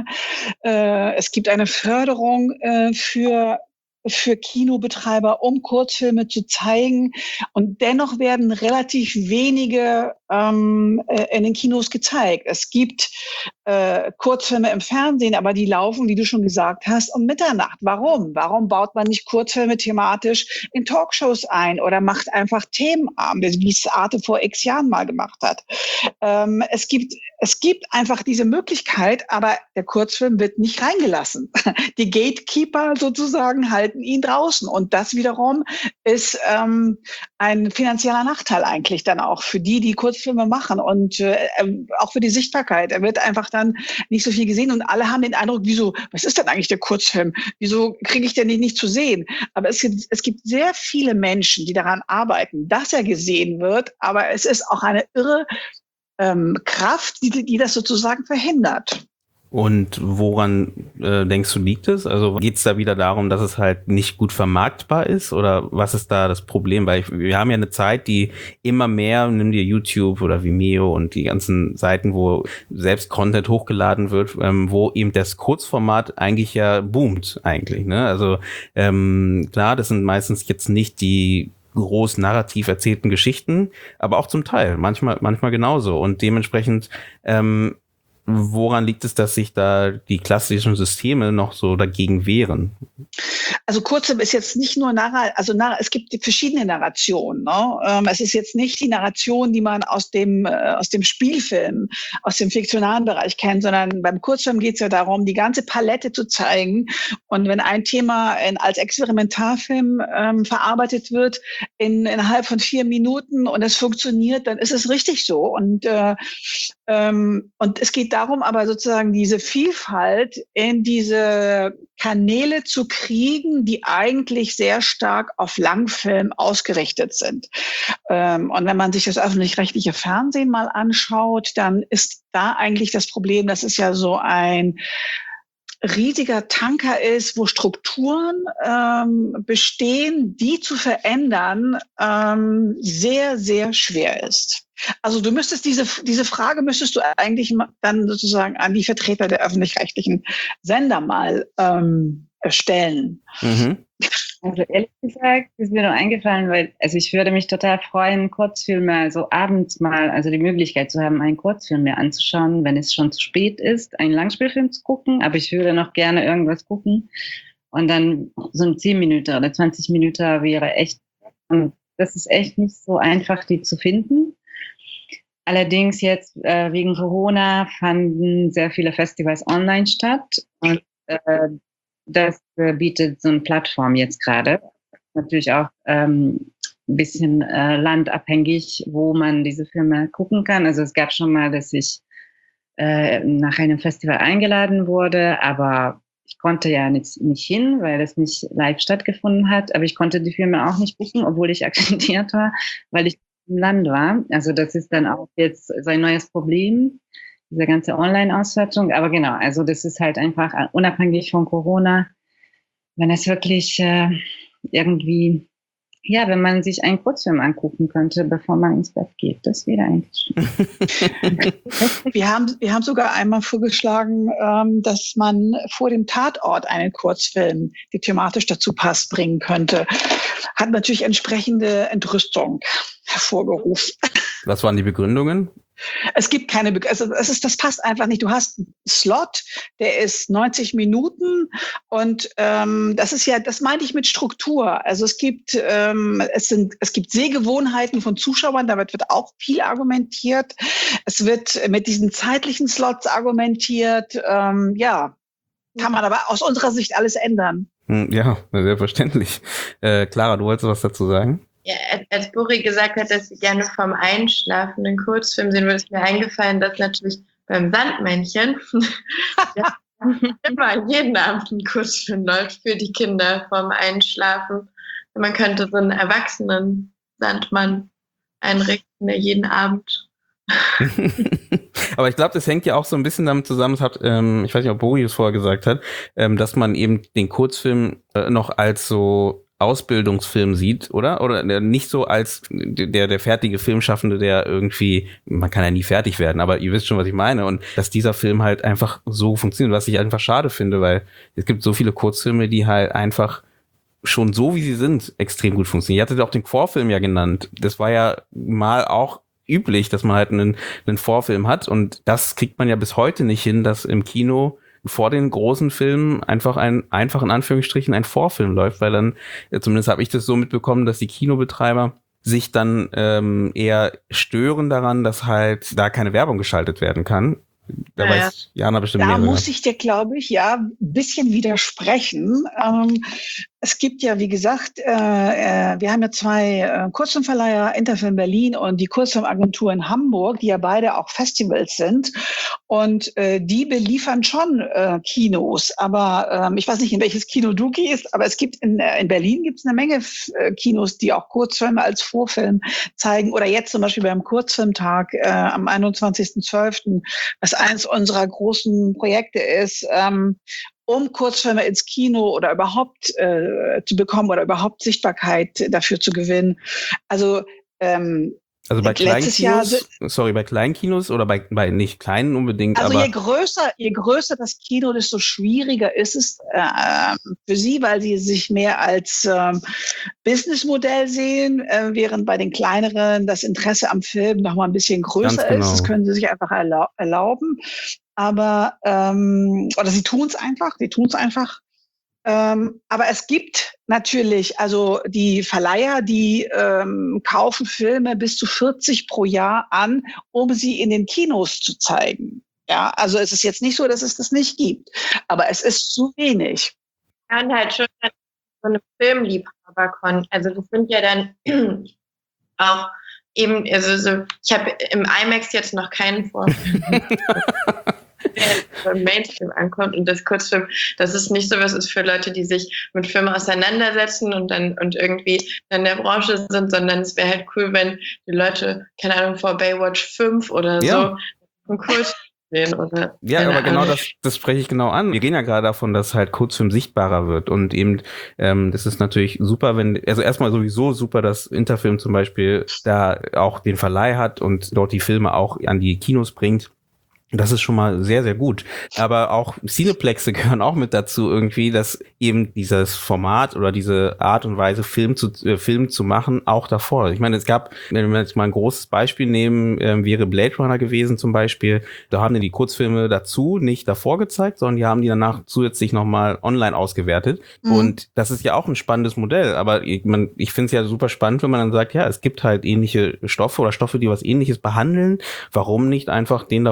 äh, es gibt eine Förderung äh, für für Kinobetreiber, um Kurzfilme zu zeigen. Und dennoch werden relativ wenige ähm, in den Kinos gezeigt. Es gibt äh, Kurzfilme im Fernsehen, aber die laufen, wie du schon gesagt hast, um Mitternacht. Warum? Warum baut man nicht Kurzfilme thematisch in Talkshows ein oder macht einfach Themenabende, wie es Arte vor x Jahren mal gemacht hat? Ähm, es gibt, es gibt einfach diese Möglichkeit, aber der Kurzfilm wird nicht reingelassen. Die Gatekeeper sozusagen halten ihn draußen. Und das wiederum ist ähm, ein finanzieller Nachteil eigentlich dann auch für die, die Kurzfilme machen und äh, auch für die Sichtbarkeit. Er wird einfach dann nicht so viel gesehen und alle haben den Eindruck, wieso, was ist denn eigentlich der Kurzfilm? Wieso kriege ich den nicht, nicht zu sehen? Aber es gibt, es gibt sehr viele Menschen, die daran arbeiten, dass er gesehen wird, aber es ist auch eine irre ähm, Kraft, die, die das sozusagen verhindert. Und woran äh, denkst du, liegt es? Also geht es da wieder darum, dass es halt nicht gut vermarktbar ist? Oder was ist da das Problem? Weil ich, wir haben ja eine Zeit, die immer mehr, nimm dir YouTube oder Vimeo und die ganzen Seiten, wo selbst Content hochgeladen wird, ähm, wo eben das Kurzformat eigentlich ja boomt eigentlich. Ne? Also ähm, klar, das sind meistens jetzt nicht die groß narrativ erzählten Geschichten, aber auch zum Teil, manchmal manchmal genauso. Und dementsprechend ähm, woran liegt es, dass sich da die klassischen Systeme noch so dagegen wehren? Also Kurzfilm ist jetzt nicht nur Narration, also Nar- es gibt verschiedene Narrationen. Ne? Ähm, es ist jetzt nicht die Narration, die man aus dem äh, aus dem Spielfilm, aus dem fiktionalen Bereich kennt, sondern beim Kurzfilm geht es ja darum, die ganze Palette zu zeigen. Und wenn ein Thema in, als Experimentalfilm ähm, verarbeitet wird in, innerhalb von vier Minuten und es funktioniert, dann ist es richtig so. Und äh, ähm, und es geht darum, aber sozusagen diese Vielfalt in diese Kanäle zu kriegen, die eigentlich sehr stark auf Langfilm ausgerichtet sind. Ähm, und wenn man sich das öffentlich-rechtliche Fernsehen mal anschaut, dann ist da eigentlich das Problem, das ist ja so ein riesiger Tanker ist, wo Strukturen ähm, bestehen, die zu verändern, ähm, sehr, sehr schwer ist. Also du müsstest diese, diese Frage müsstest du eigentlich dann sozusagen an die Vertreter der öffentlich-rechtlichen Sender mal ähm, stellen. Mhm. Also ehrlich gesagt ist mir nur eingefallen, weil also ich würde mich total freuen, Kurzfilme so abends mal, also die Möglichkeit zu haben, einen Kurzfilm mir anzuschauen, wenn es schon zu spät ist, einen Langspielfilm zu gucken, aber ich würde noch gerne irgendwas gucken und dann so ein zehn Minuten oder zwanzig Minuten wäre echt, und das ist echt nicht so einfach, die zu finden. Allerdings jetzt äh, wegen Corona fanden sehr viele Festivals online statt und äh, das äh, bietet so eine Plattform jetzt gerade. Natürlich auch ähm, ein bisschen äh, landabhängig, wo man diese Filme gucken kann. Also es gab schon mal, dass ich äh, nach einem Festival eingeladen wurde, aber ich konnte ja nicht, nicht hin, weil das nicht live stattgefunden hat. Aber ich konnte die Filme auch nicht gucken, obwohl ich akkreditiert war, weil ich im Land war. Also das ist dann auch jetzt so ein neues Problem, diese ganze Online-Auswertung. Aber genau, also das ist halt einfach unabhängig von Corona, wenn es wirklich äh, irgendwie, ja, wenn man sich einen Kurzfilm angucken könnte, bevor man ins Bett geht, das wäre eigentlich schön. wir, haben, wir haben sogar einmal vorgeschlagen, ähm, dass man vor dem Tatort einen Kurzfilm, der thematisch dazu passt, bringen könnte. Hat natürlich entsprechende Entrüstung hervorgerufen. Was waren die Begründungen? Es gibt keine, Be- also es ist, das passt einfach nicht. Du hast einen Slot, der ist neunzig Minuten und ähm, das ist ja, das meinte ich mit Struktur. Also es gibt, ähm, es sind, es gibt Sehgewohnheiten von Zuschauern, damit wird auch viel argumentiert. Es wird mit diesen zeitlichen Slots argumentiert. Ähm, ja, kann man aber aus unserer Sicht alles ändern. Ja, selbstverständlich. Äh, Clara, du wolltest was dazu sagen? Ja, als Buri gesagt hat, dass sie gerne vorm Einschlafen einen Kurzfilm sehen würde, ist mir eingefallen, dass natürlich beim Sandmännchen ja, immer jeden Abend ein Kurzfilm läuft für die Kinder vorm Einschlafen. Und man könnte so einen erwachsenen Sandmann einrichten, der jeden Abend. Aber ich glaube, das hängt ja auch so ein bisschen damit zusammen, das hat, ähm, ich weiß nicht, ob Buri es vorher gesagt hat, ähm, dass man eben den Kurzfilm äh, noch als so Ausbildungsfilm sieht, oder? Oder nicht so als der, der fertige Filmschaffende, der irgendwie, man kann ja nie fertig werden, aber ihr wisst schon, was ich meine. Und dass dieser Film halt einfach so funktioniert, was ich einfach schade finde, weil es gibt so viele Kurzfilme, die halt einfach schon so, wie sie sind, extrem gut funktionieren. Ihr hattet auch den Vorfilm ja genannt. Das war ja mal auch üblich, dass man halt einen, einen Vorfilm hat. Und das kriegt man ja bis heute nicht hin, dass im Kino vor den großen Filmen einfach ein, einfach in Anführungsstrichen ein Vorfilm läuft, weil dann, zumindest habe ich das so mitbekommen, dass die Kinobetreiber sich dann ähm, eher stören daran, dass halt da keine Werbung geschaltet werden kann. Da ja, weiß Jana bestimmt mehr. Da muss ich dir, glaube ich, ja, ein bisschen widersprechen. Ähm, es gibt ja, wie gesagt, äh, äh, wir haben ja zwei äh, Kurzfilmverleiher, Interfilm Berlin und die Kurzfilmagentur in Hamburg, die ja beide auch Festivals sind. Und äh, die beliefern schon äh, Kinos. Aber ähm, ich weiß nicht, in welches Kino du gehst, aber es gibt in, äh, in Berlin gibt es eine Menge F- äh, Kinos, die auch Kurzfilme als Vorfilm zeigen. Oder jetzt zum Beispiel beim Kurzfilmtag äh, am einundzwanzigsten zwölften, was eins unserer großen Projekte ist, ähm, um Kurzfilme ins Kino oder überhaupt äh, zu bekommen oder überhaupt Sichtbarkeit dafür zu gewinnen. Also ähm, Also bei Kleinkinos, sorry, bei Kleinkinos oder bei, bei nicht kleinen unbedingt. Also aber je größer, je größer das Kino, desto schwieriger ist es äh, für sie, weil sie sich mehr als äh, Businessmodell sehen, äh, während bei den kleineren das Interesse am Film noch mal ein bisschen größer genau. ist. Das können sie sich einfach erlau- erlauben. Aber ähm, oder sie tun es einfach, sie tun es einfach. Ähm, aber es gibt natürlich, also die Verleiher, die ähm, kaufen Filme bis zu vierzig pro Jahr an, um sie in den Kinos zu zeigen. Ja, also es ist jetzt nicht so, dass es das nicht gibt, aber es ist zu wenig. Ja, und halt schon so eine Filmliebhaber, also das sind ja dann auch eben, also so, ich habe im IMAX jetzt noch keinen Vorfilm. Der Mainstream ankommt und das Kurzfilm, das ist nicht so was ist für Leute, die sich mit Filmen auseinandersetzen und dann und irgendwie in der Branche sind, sondern es wäre halt cool, wenn die Leute, keine Ahnung, vor Baywatch fünf oder ja. so einen Kurzfilm sehen. Oder ja, aber genau das, das spreche ich genau an. Wir gehen ja gerade davon, dass halt Kurzfilm sichtbarer wird und eben, ähm, das ist natürlich super, wenn, also erstmal sowieso super, dass Interfilm zum Beispiel da auch den Verleih hat und dort die Filme auch an die Kinos bringt. Das ist schon mal sehr, sehr gut. Aber auch Cineplexe gehören auch mit dazu irgendwie, dass eben dieses Format oder diese Art und Weise, Film zu, äh, Film zu machen, auch davor. Ich meine, es gab, wenn wir jetzt mal ein großes Beispiel nehmen, äh, wäre Blade Runner gewesen zum Beispiel. Da haben die die Kurzfilme dazu nicht davor gezeigt, sondern die haben die danach zusätzlich nochmal online ausgewertet. Mhm. Und das ist ja auch ein spannendes Modell. Aber ich, man, ich finde es ja super spannend, wenn man dann sagt, ja, es gibt halt ähnliche Stoffe oder Stoffe, die was Ähnliches behandeln. Warum nicht einfach den da vorstellen?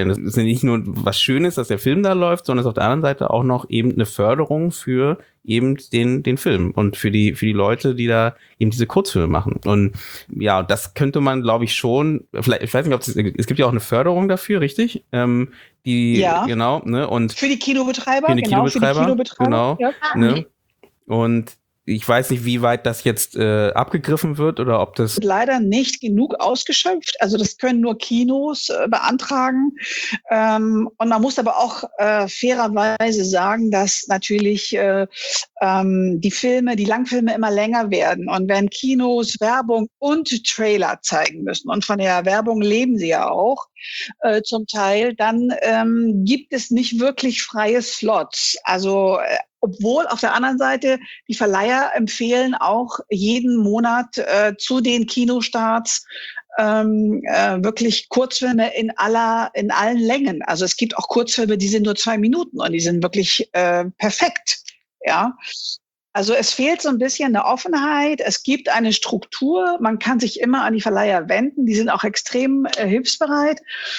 vorstellen. Das ist nicht nur was Schönes, dass der Film da läuft, sondern es ist auf der anderen Seite auch noch eben eine Förderung für eben den, den Film und für die, für die Leute, die da eben diese Kurzfilme machen. Und ja, das könnte man, glaube ich, schon, vielleicht, ich weiß nicht, ob es, es gibt ja auch eine Förderung dafür, richtig? Ähm, die, ja. Genau, ne, und. Für die Kinobetreiber, für die genau, Kinobetreiber, für die Kinobetreiber. Genau, ja. ne? Und ich weiß nicht, wie weit das jetzt äh, abgegriffen wird oder ob das... Leider nicht genug ausgeschöpft. Also das können nur Kinos äh, beantragen. Ähm, und man muss aber auch äh, fairerweise sagen, dass natürlich äh, ähm, die Filme, die Langfilme immer länger werden. Und wenn Kinos Werbung und Trailer zeigen müssen, und von der Werbung leben sie ja auch äh, zum Teil, dann ähm, gibt es nicht wirklich freie Slots. Also äh, obwohl auf der anderen Seite die Verleiher empfehlen auch jeden Monat äh, zu den Kinostarts ähm, äh, wirklich Kurzfilme in aller, in allen Längen. Also es gibt auch Kurzfilme, die sind nur zwei Minuten und die sind wirklich äh, perfekt. Ja. Also es fehlt so ein bisschen eine Offenheit. Es gibt eine Struktur. Man kann sich immer an die Verleiher wenden. Die sind auch extrem äh, hilfsbereit.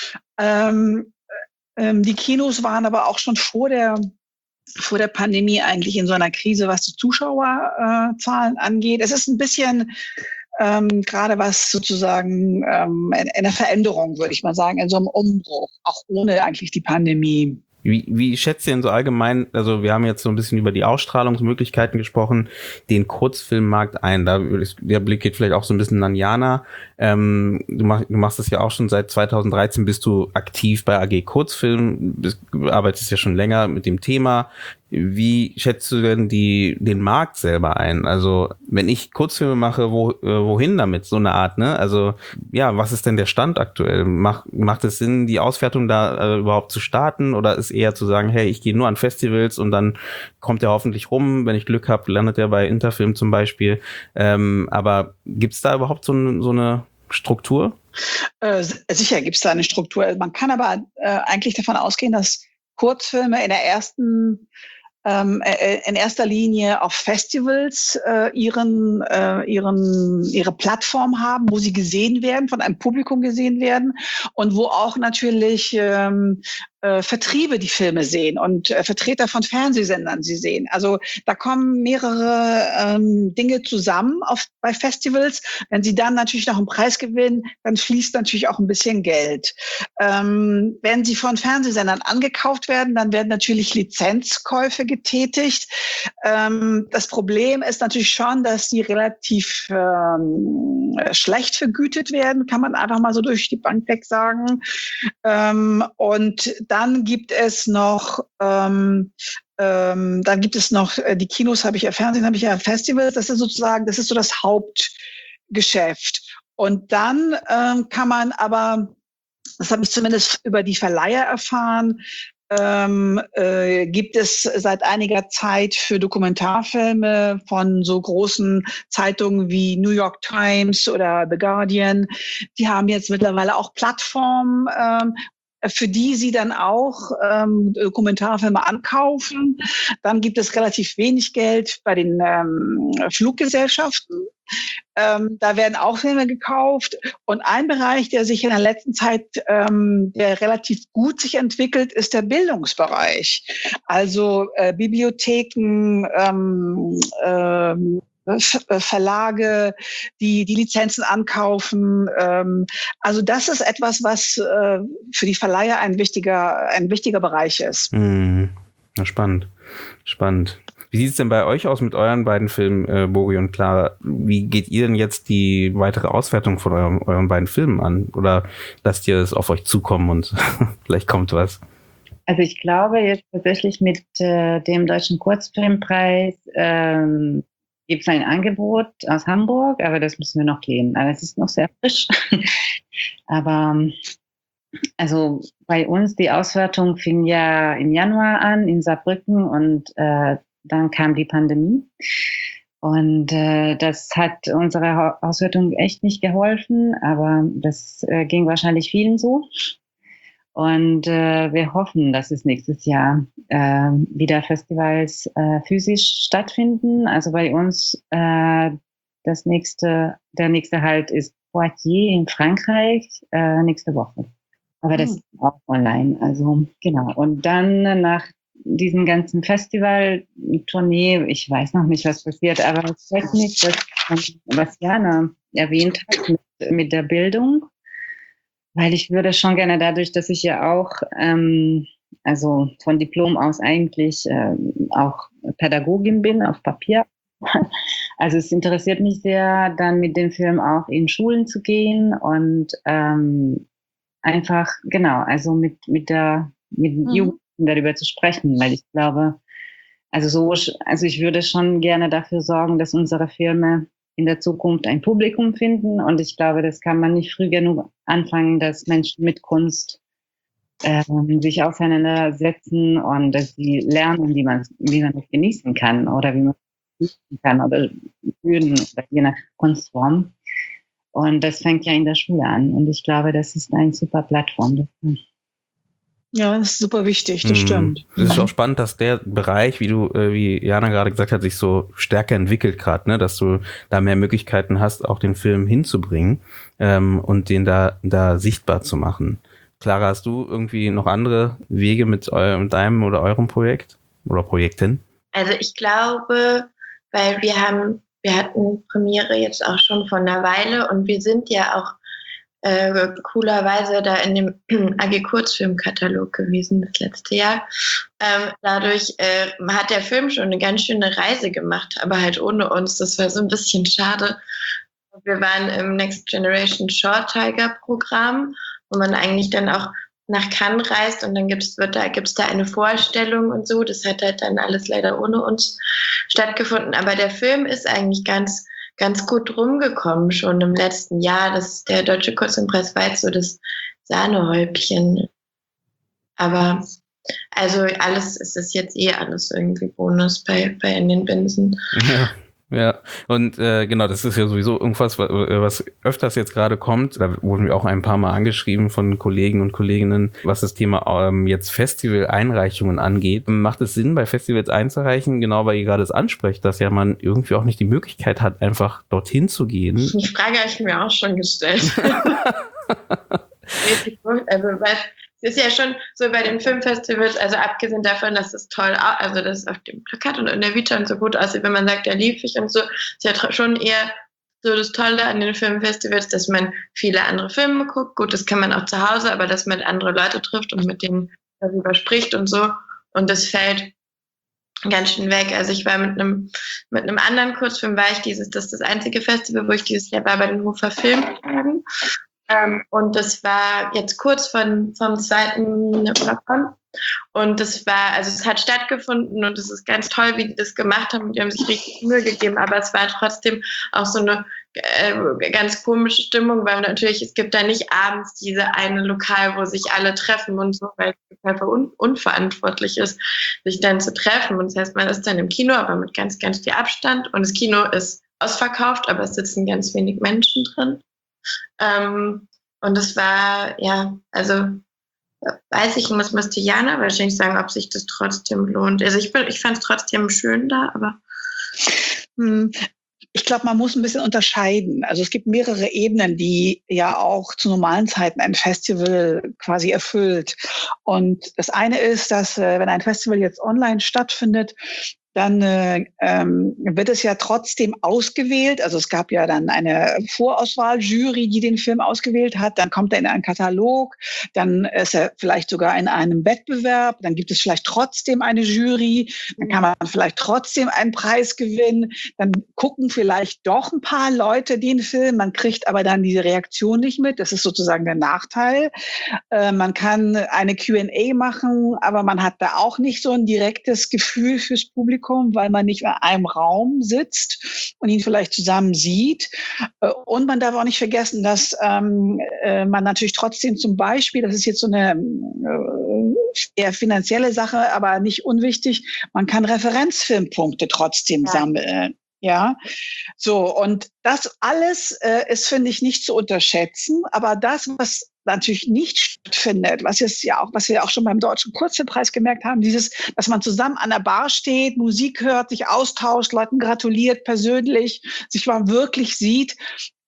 Ähm, ähm, die Kinos waren aber auch schon vor der vor der Pandemie eigentlich in so einer Krise, was die Zuschauerzahlen äh, angeht. Es ist ein bisschen ähm, gerade was sozusagen ähm, in, in einer Veränderung, würde ich mal sagen, in so einem Umbruch, auch ohne eigentlich die Pandemie. Wie, wie schätzt ihr denn so allgemein, also wir haben jetzt so ein bisschen über die Ausstrahlungsmöglichkeiten gesprochen, den Kurzfilmmarkt ein, da der Blick geht vielleicht auch so ein bisschen an Jana. Ähm, du, mach, du machst das ja auch schon seit zweitausenddreizehn, bist du aktiv bei A G Kurzfilm, bist, arbeitest ja schon länger mit dem Thema. Wie schätzt du denn die, den Markt selber ein? Also, wenn ich Kurzfilme mache, wo, äh, wohin damit? So eine Art, ne? Also, ja, was ist denn der Stand aktuell? Mach, macht es Sinn, die Auswertung da äh, überhaupt zu starten? Oder ist eher zu sagen, hey, ich gehe nur an Festivals und dann kommt der hoffentlich rum. Wenn ich Glück habe, landet er bei Interfilm zum Beispiel. Ähm, aber gibt's da überhaupt so, so eine Struktur? Äh, sicher gibt's da eine Struktur. Man kann aber äh, eigentlich davon ausgehen, dass Kurzfilme in der ersten Ähm, äh, in erster Linie auf Festivals äh, ihren, äh, ihren, ihre Plattform haben, wo sie gesehen werden, von einem Publikum gesehen werden und wo auch natürlich ähm, äh, Vertriebe die Filme sehen und äh, Vertreter von Fernsehsendern sie sehen. Also da kommen mehrere ähm, Dinge zusammen auf, bei Festivals. Wenn sie dann natürlich noch einen Preis gewinnen, dann fließt natürlich auch ein bisschen Geld. Ähm, wenn sie von Fernsehsendern angekauft werden, dann werden natürlich Lizenzkäufe getätigt. Ähm, das Problem ist natürlich schon, dass die relativ ähm, schlecht vergütet werden, kann man einfach mal so durch die Bank weg sagen. Ähm, und dann gibt es noch ähm, ähm, dann gibt es noch äh, die Kinos, habe ich ja, Fernsehen habe ich ja, Festivals. Das ist sozusagen, das ist so das Hauptgeschäft. Und dann ähm, kann man aber, das habe ich zumindest über die Verleiher erfahren, ähm, äh, gibt es seit einiger Zeit für Dokumentarfilme von so großen Zeitungen wie New York Times oder The Guardian. Die haben jetzt mittlerweile auch Plattformen, ähm, für die sie dann auch ähm, Dokumentarfilme ankaufen. Dann gibt es relativ wenig Geld bei den ähm, Fluggesellschaften. Ähm, da werden auch Filme gekauft. Und ein Bereich, der sich in der letzten Zeit, ähm, der relativ gut sich entwickelt, ist der Bildungsbereich. Also äh, Bibliotheken, ähm, ähm, Verlage, die die Lizenzen ankaufen. Ähm, also das ist etwas, was äh, für die Verleiher ein wichtiger, ein wichtiger Bereich ist. Hm, na, spannend, spannend. Wie sieht es denn bei euch aus mit euren beiden Filmen, äh, Bori und Clara? Wie geht ihr denn jetzt die weitere Auswertung von eurem, euren beiden Filmen an? Oder lasst ihr es auf euch zukommen und vielleicht kommt was? Also ich glaube jetzt tatsächlich mit äh, dem Deutschen Kurzfilmpreis ähm, gibt es ein Angebot aus Hamburg, aber das müssen wir noch klären. Also es ist noch sehr frisch. Aber also bei uns, die Auswertung fing ja im Januar an in Saarbrücken und äh, dann kam die Pandemie. Und äh, das hat unserer Auswertung echt nicht geholfen, aber das äh, ging wahrscheinlich vielen so. Und äh, wir hoffen, dass es nächstes Jahr äh, wieder Festivals äh, physisch stattfinden. Also bei uns äh, das nächste, der nächste Halt ist Poitiers in Frankreich äh, nächste Woche. Aber das Hm. ist auch online, also genau. Und dann nach diesem ganzen Festival-Tournee, ich weiß noch nicht, was passiert, aber es freut mich, dass, ähm, was Jana erwähnt hat mit, mit der Bildung, weil ich würde schon gerne dadurch, dass ich ja auch, ähm, also von Diplom aus eigentlich ähm, auch Pädagogin bin auf Papier. Also es interessiert mich sehr, dann mit dem Film auch in Schulen zu gehen und ähm, einfach, genau, also mit, mit der, mit den Mhm. Jugendlichen darüber zu sprechen, weil ich glaube, also so, also ich würde schon gerne dafür sorgen, dass unsere Filme in der Zukunft ein Publikum finden und ich glaube, das kann man nicht früh genug anfangen, dass Menschen mit Kunst ähm, sich auseinandersetzen und dass sie lernen, wie man, wie man es genießen kann oder wie man es genießen kann oder fühlen oder je nach Kunstform. Und das fängt ja in der Schule an. Und ich glaube, das ist eine super Plattform dafür. Ja, das ist super wichtig, das Mhm. stimmt. Es ist auch spannend, dass der Bereich, wie du, äh, wie Jana gerade gesagt hat, sich so stärker entwickelt gerade, ne, dass du da mehr Möglichkeiten hast, auch den Film hinzubringen ähm, und den da da sichtbar zu machen. Clara, hast du irgendwie noch andere Wege mit, eu- mit deinem oder eurem Projekt oder Projekten? Also ich glaube, weil wir haben, wir hatten Premiere jetzt auch schon vor einer Weile und wir sind ja auch äh, coolerweise da in dem A G Kurzfilmkatalog gewesen das letzte Jahr. Ähm, dadurch äh, hat der Film schon eine ganz schöne Reise gemacht, aber halt ohne uns. Das war so ein bisschen schade. Wir waren im Next Generation Short Tiger Programm, wo man eigentlich dann auch nach Cannes reist und dann gibt's, wird da, gibt's da eine Vorstellung und so. Das hat halt dann alles leider ohne uns stattgefunden. Aber der Film ist eigentlich ganz, ganz gut rumgekommen schon im letzten Jahr. Das, der Deutsche Kurzfilmpreis war jetzt so das Sahnehäubchen. Aber also alles, es ist jetzt eh alles irgendwie Bonus bei, bei In den Binsen. Ja. Ja, und äh, genau, das ist ja sowieso irgendwas, was, was öfters jetzt gerade kommt. Da wurden wir auch ein paar Mal angeschrieben von Kollegen und Kolleginnen, was das Thema ähm, jetzt Festival-Einreichungen angeht. Macht es Sinn, bei Festivals einzureichen, genau weil ihr gerade es ansprecht, dass ja man irgendwie auch nicht die Möglichkeit hat, einfach dorthin zu gehen? Die Frage habe ich mir auch schon gestellt. Also, weil es ist ja schon so bei den Filmfestivals, also abgesehen davon, dass es toll, also dass es auf dem Plakat und in der Vita und so gut aussieht, wenn man sagt, da lief ich und so, ist ja schon eher so das Tolle an den Filmfestivals, dass man viele andere Filme guckt. Gut, das kann man auch zu Hause, aber dass man andere Leute trifft und mit denen darüber spricht und so. Und das fällt ganz schön weg. Also ich war mit einem mit einem anderen Kurzfilm, war ich dieses, das ist das einzige Festival, wo ich dieses Jahr war, bei den Hofer Filmtagen. Ähm, und das war jetzt kurz von, vom zweiten Lockdown. Und das war, also es hat stattgefunden und es ist ganz toll, wie die das gemacht haben. Die haben sich richtig Mühe gegeben, aber es war trotzdem auch so eine äh, ganz komische Stimmung, weil natürlich, es gibt da nicht abends diese eine Lokal, wo sich alle treffen und so, weil es einfach un- unverantwortlich ist, sich dann zu treffen. Und das heißt, man ist dann im Kino, aber mit ganz, ganz viel Abstand. Und das Kino ist ausverkauft, aber es sitzen ganz wenig Menschen drin. Ähm, und es war, ja, also weiß ich, muss, müsste Jana wahrscheinlich sagen, ob sich das trotzdem lohnt. Also ich bin, ich fand es trotzdem schön da, aber Hm. Ich glaube, man muss ein bisschen unterscheiden. Also es gibt mehrere Ebenen, die ja auch zu normalen Zeiten ein Festival quasi erfüllt. Und das eine ist, dass äh, wenn ein Festival jetzt online stattfindet, dann äh, ähm, wird es ja trotzdem ausgewählt. Also es gab ja dann eine Vorauswahljury, die den Film ausgewählt hat. Dann kommt er in einen Katalog, dann ist er vielleicht sogar in einem Wettbewerb. Dann gibt es vielleicht trotzdem eine Jury. Dann kann man vielleicht trotzdem einen Preis gewinnen. Dann gucken vielleicht doch ein paar Leute den Film. Man kriegt aber dann diese Reaktion nicht mit. Das ist sozusagen der Nachteil. Äh, man kann eine Q and A machen, aber man hat da auch nicht so ein direktes Gefühl fürs Publikum, weil man nicht in einem Raum sitzt und ihn vielleicht zusammen sieht. Und man darf auch nicht vergessen, dass ähm, äh, man natürlich trotzdem zum Beispiel, das ist jetzt so eine äh, eher finanzielle Sache, aber nicht unwichtig, man kann Referenzfilmpunkte trotzdem ja. sammeln. Ja, so, und das alles äh, ist, finde ich, nicht zu unterschätzen. Aber das, was natürlich nicht stattfindet, was jetzt ja auch, was wir auch schon beim Deutschen Kurzfilmpreis gemerkt haben, dieses, dass man zusammen an der Bar steht, Musik hört, sich austauscht, Leuten gratuliert persönlich, sich mal wirklich sieht,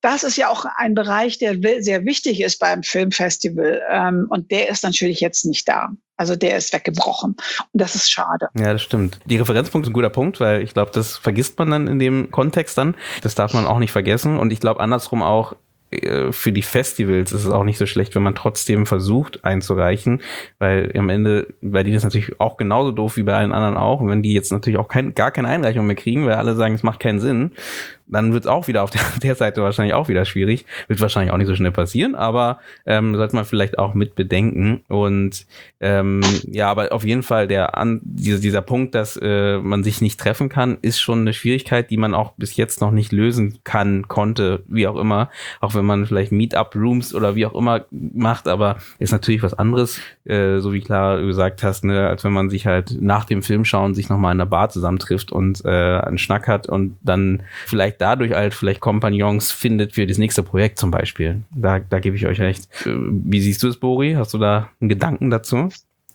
das ist ja auch ein Bereich, der sehr wichtig ist beim Filmfestival. Ähm, und der ist natürlich jetzt nicht da. Also der ist weggebrochen. Und das ist schade. Ja, das stimmt. Die Referenzpunkt ist ein guter Punkt, weil ich glaube, das vergisst man dann in dem Kontext dann. Das darf man auch nicht vergessen. Und ich glaube andersrum auch, für die Festivals ist es auch nicht so schlecht, wenn man trotzdem versucht einzureichen, weil am Ende, bei denen ist natürlich auch genauso doof wie bei allen anderen auch. Und wenn die jetzt natürlich auch kein, gar keine Einreichung mehr kriegen, weil alle sagen, es macht keinen Sinn, dann wird es auch wieder auf der, der Seite wahrscheinlich auch wieder schwierig. Wird wahrscheinlich auch nicht so schnell passieren, aber ähm, sollte man vielleicht auch mit bedenken. Und ähm, ja, aber auf jeden Fall der an, dieser, dieser Punkt, dass äh, man sich nicht treffen kann, ist schon eine Schwierigkeit, die man auch bis jetzt noch nicht lösen kann, konnte, wie auch immer. Auch wenn man vielleicht Meetup-Rooms oder wie auch immer macht, aber ist natürlich was anderes, äh, so wie Clara gesagt hast, ne, als wenn man sich halt nach dem Film schauen sich nochmal in der Bar zusammentrifft und äh, einen Schnack hat und dann vielleicht dadurch halt vielleicht Kompagnons findet für das nächste Projekt zum Beispiel. Da, da gebe ich euch recht. Wie siehst du es, Bori? Hast du da einen Gedanken dazu?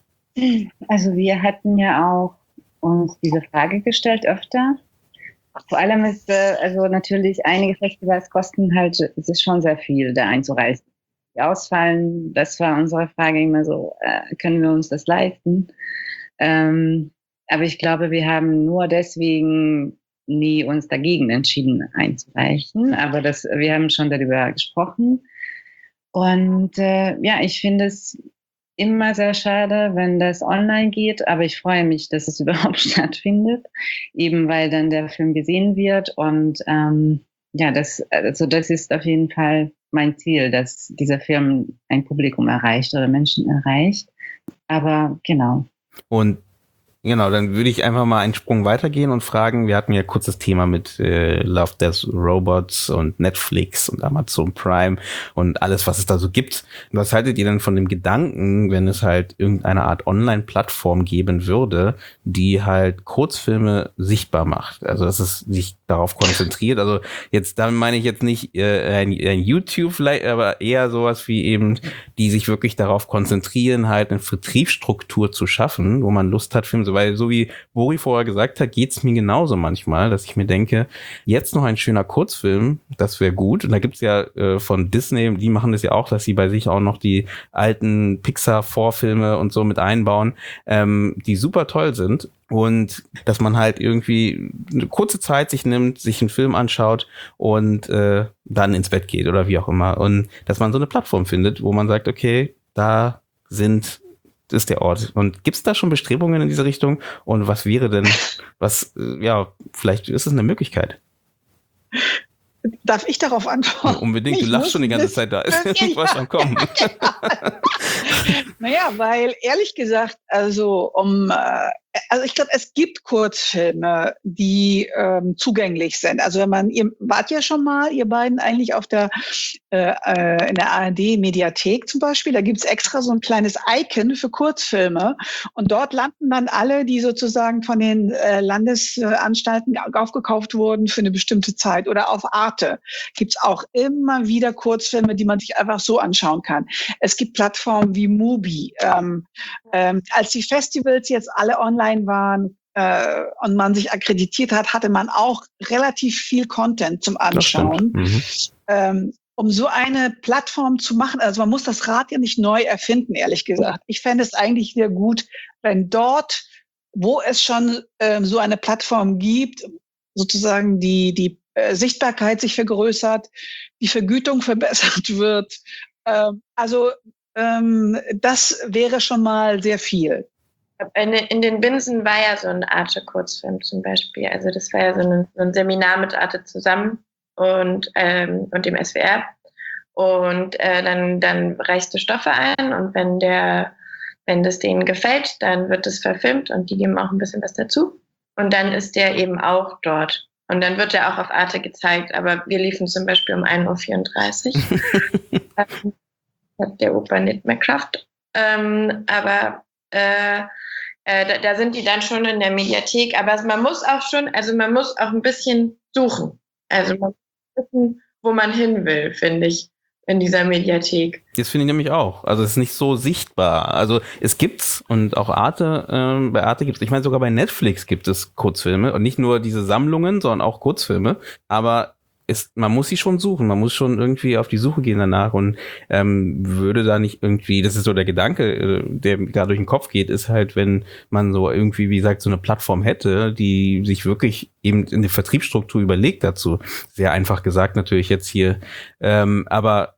Also wir hatten ja auch uns diese Frage gestellt öfter. Vor allem ist, äh, also natürlich einige Festivals kosten halt, es ist schon sehr viel, da einzureisen. Die ausfallen, das war unsere Frage immer so, äh, können wir uns das leisten? Ähm, aber ich glaube, wir haben nur deswegen nie uns dagegen entschieden einzureichen, aber das, wir haben schon darüber gesprochen. Und äh, ja, ich finde es immer sehr schade, wenn das online geht, aber ich freue mich, dass es überhaupt stattfindet, eben weil dann der Film gesehen wird und ähm, ja, das, also das ist auf jeden Fall mein Ziel, dass dieser Film ein Publikum erreicht oder Menschen erreicht. Aber genau. Und genau, dann würde ich einfach mal einen Sprung weitergehen und fragen, wir hatten ja kurz das Thema mit äh, Love, Death, Robots und Netflix und Amazon Prime und alles, was es da so gibt. Was haltet ihr denn von dem Gedanken, wenn es halt irgendeine Art Online-Plattform geben würde, die halt Kurzfilme sichtbar macht? Also, dass es sich darauf konzentriert. Also jetzt, damit meine ich jetzt nicht äh, ein, ein YouTube, aber eher sowas wie eben, die sich wirklich darauf konzentrieren, halt eine Vertriebsstruktur zu schaffen, wo man Lust hat, Filme, weil so wie Bori vorher gesagt hat, geht's mir genauso manchmal, dass ich mir denke, jetzt noch ein schöner Kurzfilm, das wäre gut. Und da gibt's ja äh, von Disney, die machen das ja auch, dass sie bei sich auch noch die alten Pixar-Vorfilme und so mit einbauen, ähm, die super toll sind. Und dass man halt irgendwie eine kurze Zeit sich nimmt, sich einen Film anschaut und äh, dann ins Bett geht oder wie auch immer. Und dass man so eine Plattform findet, wo man sagt, okay, da sind ist der Ort. Und gibt es da schon Bestrebungen in diese Richtung? Und was wäre denn, was, ja, vielleicht ist es eine Möglichkeit. Darf ich darauf antworten? Ja, unbedingt, du ich lachst schon die ganze Zeit, da ist irgendwas am Kommen. Naja, weil ehrlich gesagt, also um, also ich glaube, es gibt Kurzfilme, die ähm, zugänglich sind. Also wenn man, ihr wart ja schon mal, ihr beiden eigentlich auf der äh, in der A R D-Mediathek zum Beispiel, da gibt's extra so ein kleines Icon für Kurzfilme und dort landen dann alle, die sozusagen von den äh, Landesanstalten aufgekauft wurden für eine bestimmte Zeit. Oder auf Arte gibt's auch immer wieder Kurzfilme, die man sich einfach so anschauen kann. Es gibt Plattformen wie Mubi. Ähm, ähm, als die Festivals jetzt alle online waren, äh, und man sich akkreditiert hat, hatte man auch relativ viel Content zum Anschauen. Mhm. Ähm, um so eine Plattform zu machen, also man muss das Rad ja nicht neu erfinden, ehrlich gesagt. Ich fände es eigentlich sehr gut, wenn dort, wo es schon ähm, so eine Plattform gibt, sozusagen die, die äh, Sichtbarkeit sich vergrößert, die Vergütung verbessert wird. Ähm, also ähm, das wäre schon mal sehr viel. In den Binsen war ja so ein Arte-Kurzfilm zum Beispiel. Also das war ja so ein, so ein Seminar mit Arte zusammen und, ähm, und dem S W R. Und äh, dann, dann reichst du Stoffe ein und wenn der, wenn das denen gefällt, dann wird es verfilmt und die geben auch ein bisschen was dazu. Und dann ist der eben auch dort. Und dann wird er auch auf Arte gezeigt. Aber wir liefen zum Beispiel um ein Uhr vierunddreißig. ähm, hat der Opa nicht mehr Kraft. Ähm, aber äh, äh, da, da sind die dann schon in der Mediathek. Aber man muss auch schon, also man muss auch ein bisschen suchen. Also man muss wissen, wo man hin will, finde ich, in dieser Mediathek. Das finde ich nämlich auch. Also es ist nicht so sichtbar. Also es gibt's und auch Arte, ähm, bei Arte gibt's, ich meine sogar bei Netflix gibt es Kurzfilme und nicht nur diese Sammlungen, sondern auch Kurzfilme. Aber ist, man muss sie schon suchen, man muss schon irgendwie auf die Suche gehen danach und ähm, würde da nicht irgendwie, das ist so der Gedanke, der gerade durch den Kopf geht, ist halt, wenn man so irgendwie, wie gesagt, so eine Plattform hätte, die sich wirklich eben in der Vertriebsstruktur überlegt dazu. Sehr einfach gesagt natürlich jetzt hier, ähm, aber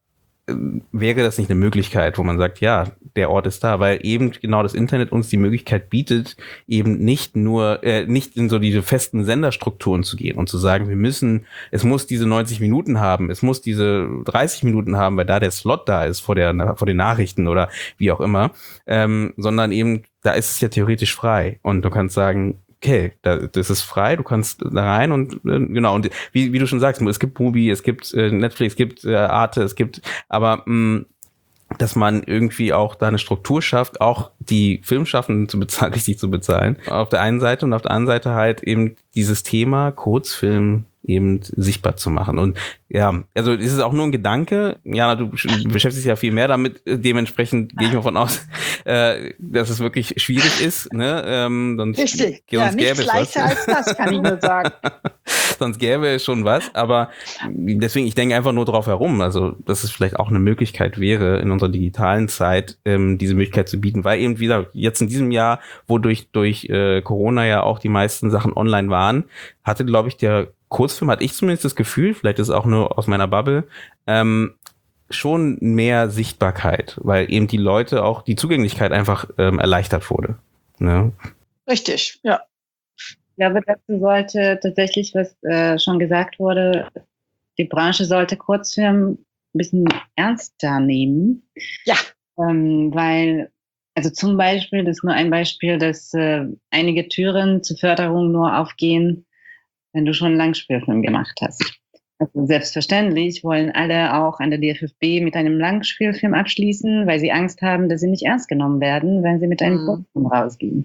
wäre das nicht eine Möglichkeit, wo man sagt, ja, der Ort ist da, weil eben genau das Internet uns die Möglichkeit bietet, eben nicht nur, äh, nicht in so diese festen Senderstrukturen zu gehen und zu sagen, wir müssen, es muss diese neunzig Minuten haben, es muss diese dreißig Minuten haben, weil da der Slot da ist vor der, vor den Nachrichten oder wie auch immer, ähm, sondern eben, da ist es ja theoretisch frei und du kannst sagen, okay, da, das ist frei, du kannst da rein und äh, genau, und wie, wie du schon sagst, es gibt Mubi, es gibt äh, Netflix, es gibt äh, Arte, es gibt, aber mh, dass man irgendwie auch da eine Struktur schafft, auch die Filmschaffenden zu bezahlen, richtig zu bezahlen. Auf der einen Seite und auf der anderen Seite halt eben dieses Thema Kurzfilm eben sichtbar zu machen. Und ja, also ist es auch nur ein Gedanke. Ja, du beschäftigst dich ja viel mehr damit. Dementsprechend gehe ich davon aus, äh, dass es wirklich schwierig ist. Ne? Ähm, sonst, Richtig. Ja, nichts gäbe es leichter was. als das, kann ich nur sagen. Sonst gäbe es schon was. Aber deswegen, ich denke einfach nur drauf herum. Also, dass es vielleicht auch eine Möglichkeit wäre, in unserer digitalen Zeit ähm, diese Möglichkeit zu bieten. Weil eben wieder jetzt in diesem Jahr, wo durch, durch äh, Corona ja auch die meisten Sachen online waren, hatte, glaube ich, der Kurzfilm, hatte ich zumindest das Gefühl, vielleicht ist es auch nur aus meiner Bubble, ähm, schon mehr Sichtbarkeit, weil eben die Leute auch die Zugänglichkeit einfach ähm, erleichtert wurde. Ne? Richtig, ja. Ich glaube, dazu sollte tatsächlich, was äh, schon gesagt wurde, die Branche sollte Kurzfilm ein bisschen ernster nehmen. Ja. Ähm, weil, also zum Beispiel, das ist nur ein Beispiel, dass äh, einige Türen zur Förderung nur aufgehen, wenn du schon einen Langspielfilm gemacht hast. Also selbstverständlich wollen alle auch an der D F F B mit einem Langspielfilm abschließen, weil sie Angst haben, dass sie nicht ernst genommen werden, wenn sie mit einem Kurzfilm rausgehen.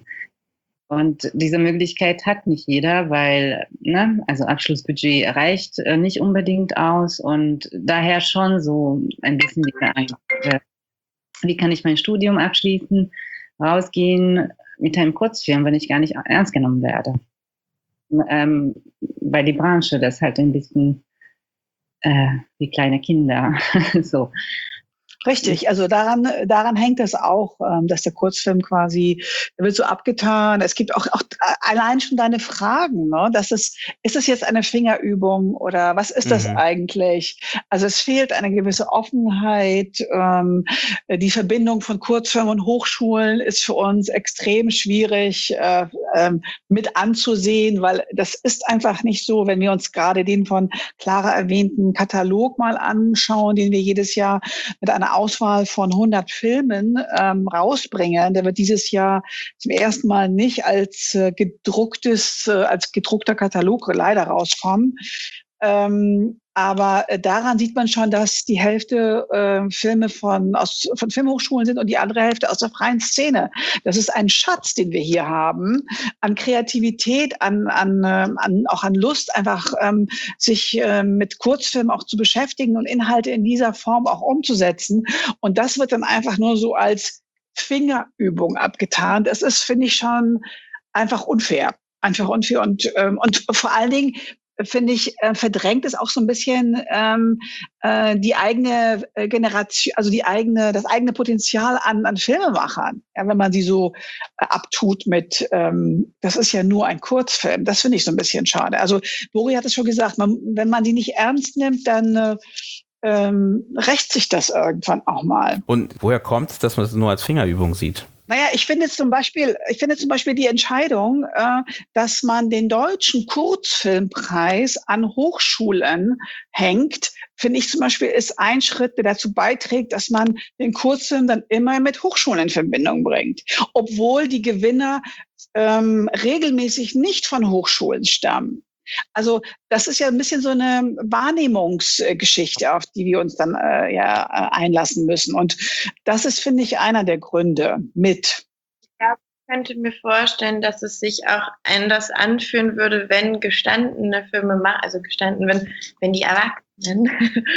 Und diese Möglichkeit hat nicht jeder, weil, ne, also Abschlussbudget reicht äh, nicht unbedingt aus und daher schon so ein bisschen diese Angst. Äh, wie kann ich mein Studium abschließen, rausgehen mit einem Kurzfilm, wenn ich gar nicht ernst genommen werde? Ähm, weil die Branche das halt ein bisschen äh, wie kleine Kinder so. Richtig, also daran, daran hängt es auch, ähm, dass der Kurzfilm quasi, der wird so abgetan. Es gibt auch, auch allein schon deine Fragen, ne? Das ist, ist es jetzt eine Fingerübung oder was ist das mhm. eigentlich? Also es fehlt eine gewisse Offenheit. Ähm, die Verbindung von Kurzfilm und Hochschulen ist für uns extrem schwierig äh, ähm, mit anzusehen, weil das ist einfach nicht so, wenn wir uns gerade den von Clara erwähnten Katalog mal anschauen, den wir jedes Jahr mit einer Auswahl von hundert Filmen ähm, rausbringen. Der wird dieses Jahr zum ersten Mal nicht als äh, gedrucktes, äh, als gedruckter Katalog leider rauskommen. Ähm, aber äh, daran sieht man schon, dass die Hälfte äh, Filme von, aus, von Filmhochschulen sind und die andere Hälfte aus der freien Szene. Das ist ein Schatz, den wir hier haben, an Kreativität, an, an, äh, an auch an Lust, einfach ähm, sich äh, mit Kurzfilmen auch zu beschäftigen und Inhalte in dieser Form auch umzusetzen. Und das wird dann einfach nur so als Fingerübung abgetan. Das ist, finde ich, schon einfach unfair. Einfach unfair und, ähm, und vor allen Dingen, finde ich, äh, verdrängt es auch so ein bisschen ähm, äh, die eigene äh, Generation, also die eigene, das eigene Potenzial an, an Filmemachern. Ja, wenn man sie so äh, abtut mit, ähm, das ist ja nur ein Kurzfilm. Das finde ich so ein bisschen schade. Also Bori hat es schon gesagt, man, wenn man die nicht ernst nimmt, dann äh, ähm, rächt sich das irgendwann auch mal. Und woher kommt es, dass man es nur als Fingerübung sieht? Naja, ich finde zum Beispiel, ich finde zum Beispiel die Entscheidung, äh, dass man den deutschen Kurzfilmpreis an Hochschulen hängt, finde ich zum Beispiel ist ein Schritt, der dazu beiträgt, dass man den Kurzfilm dann immer mit Hochschulen in Verbindung bringt, obwohl die Gewinner ähm, regelmäßig nicht von Hochschulen stammen. Also das ist ja ein bisschen so eine Wahrnehmungsgeschichte, auf die wir uns dann äh, ja einlassen müssen. Und das ist, finde ich, einer der Gründe mit. Ja, ich könnte mir vorstellen, dass es sich auch anders anfühlen würde, wenn gestandene Filme machen, also gestanden, wenn, wenn die Erwachsenen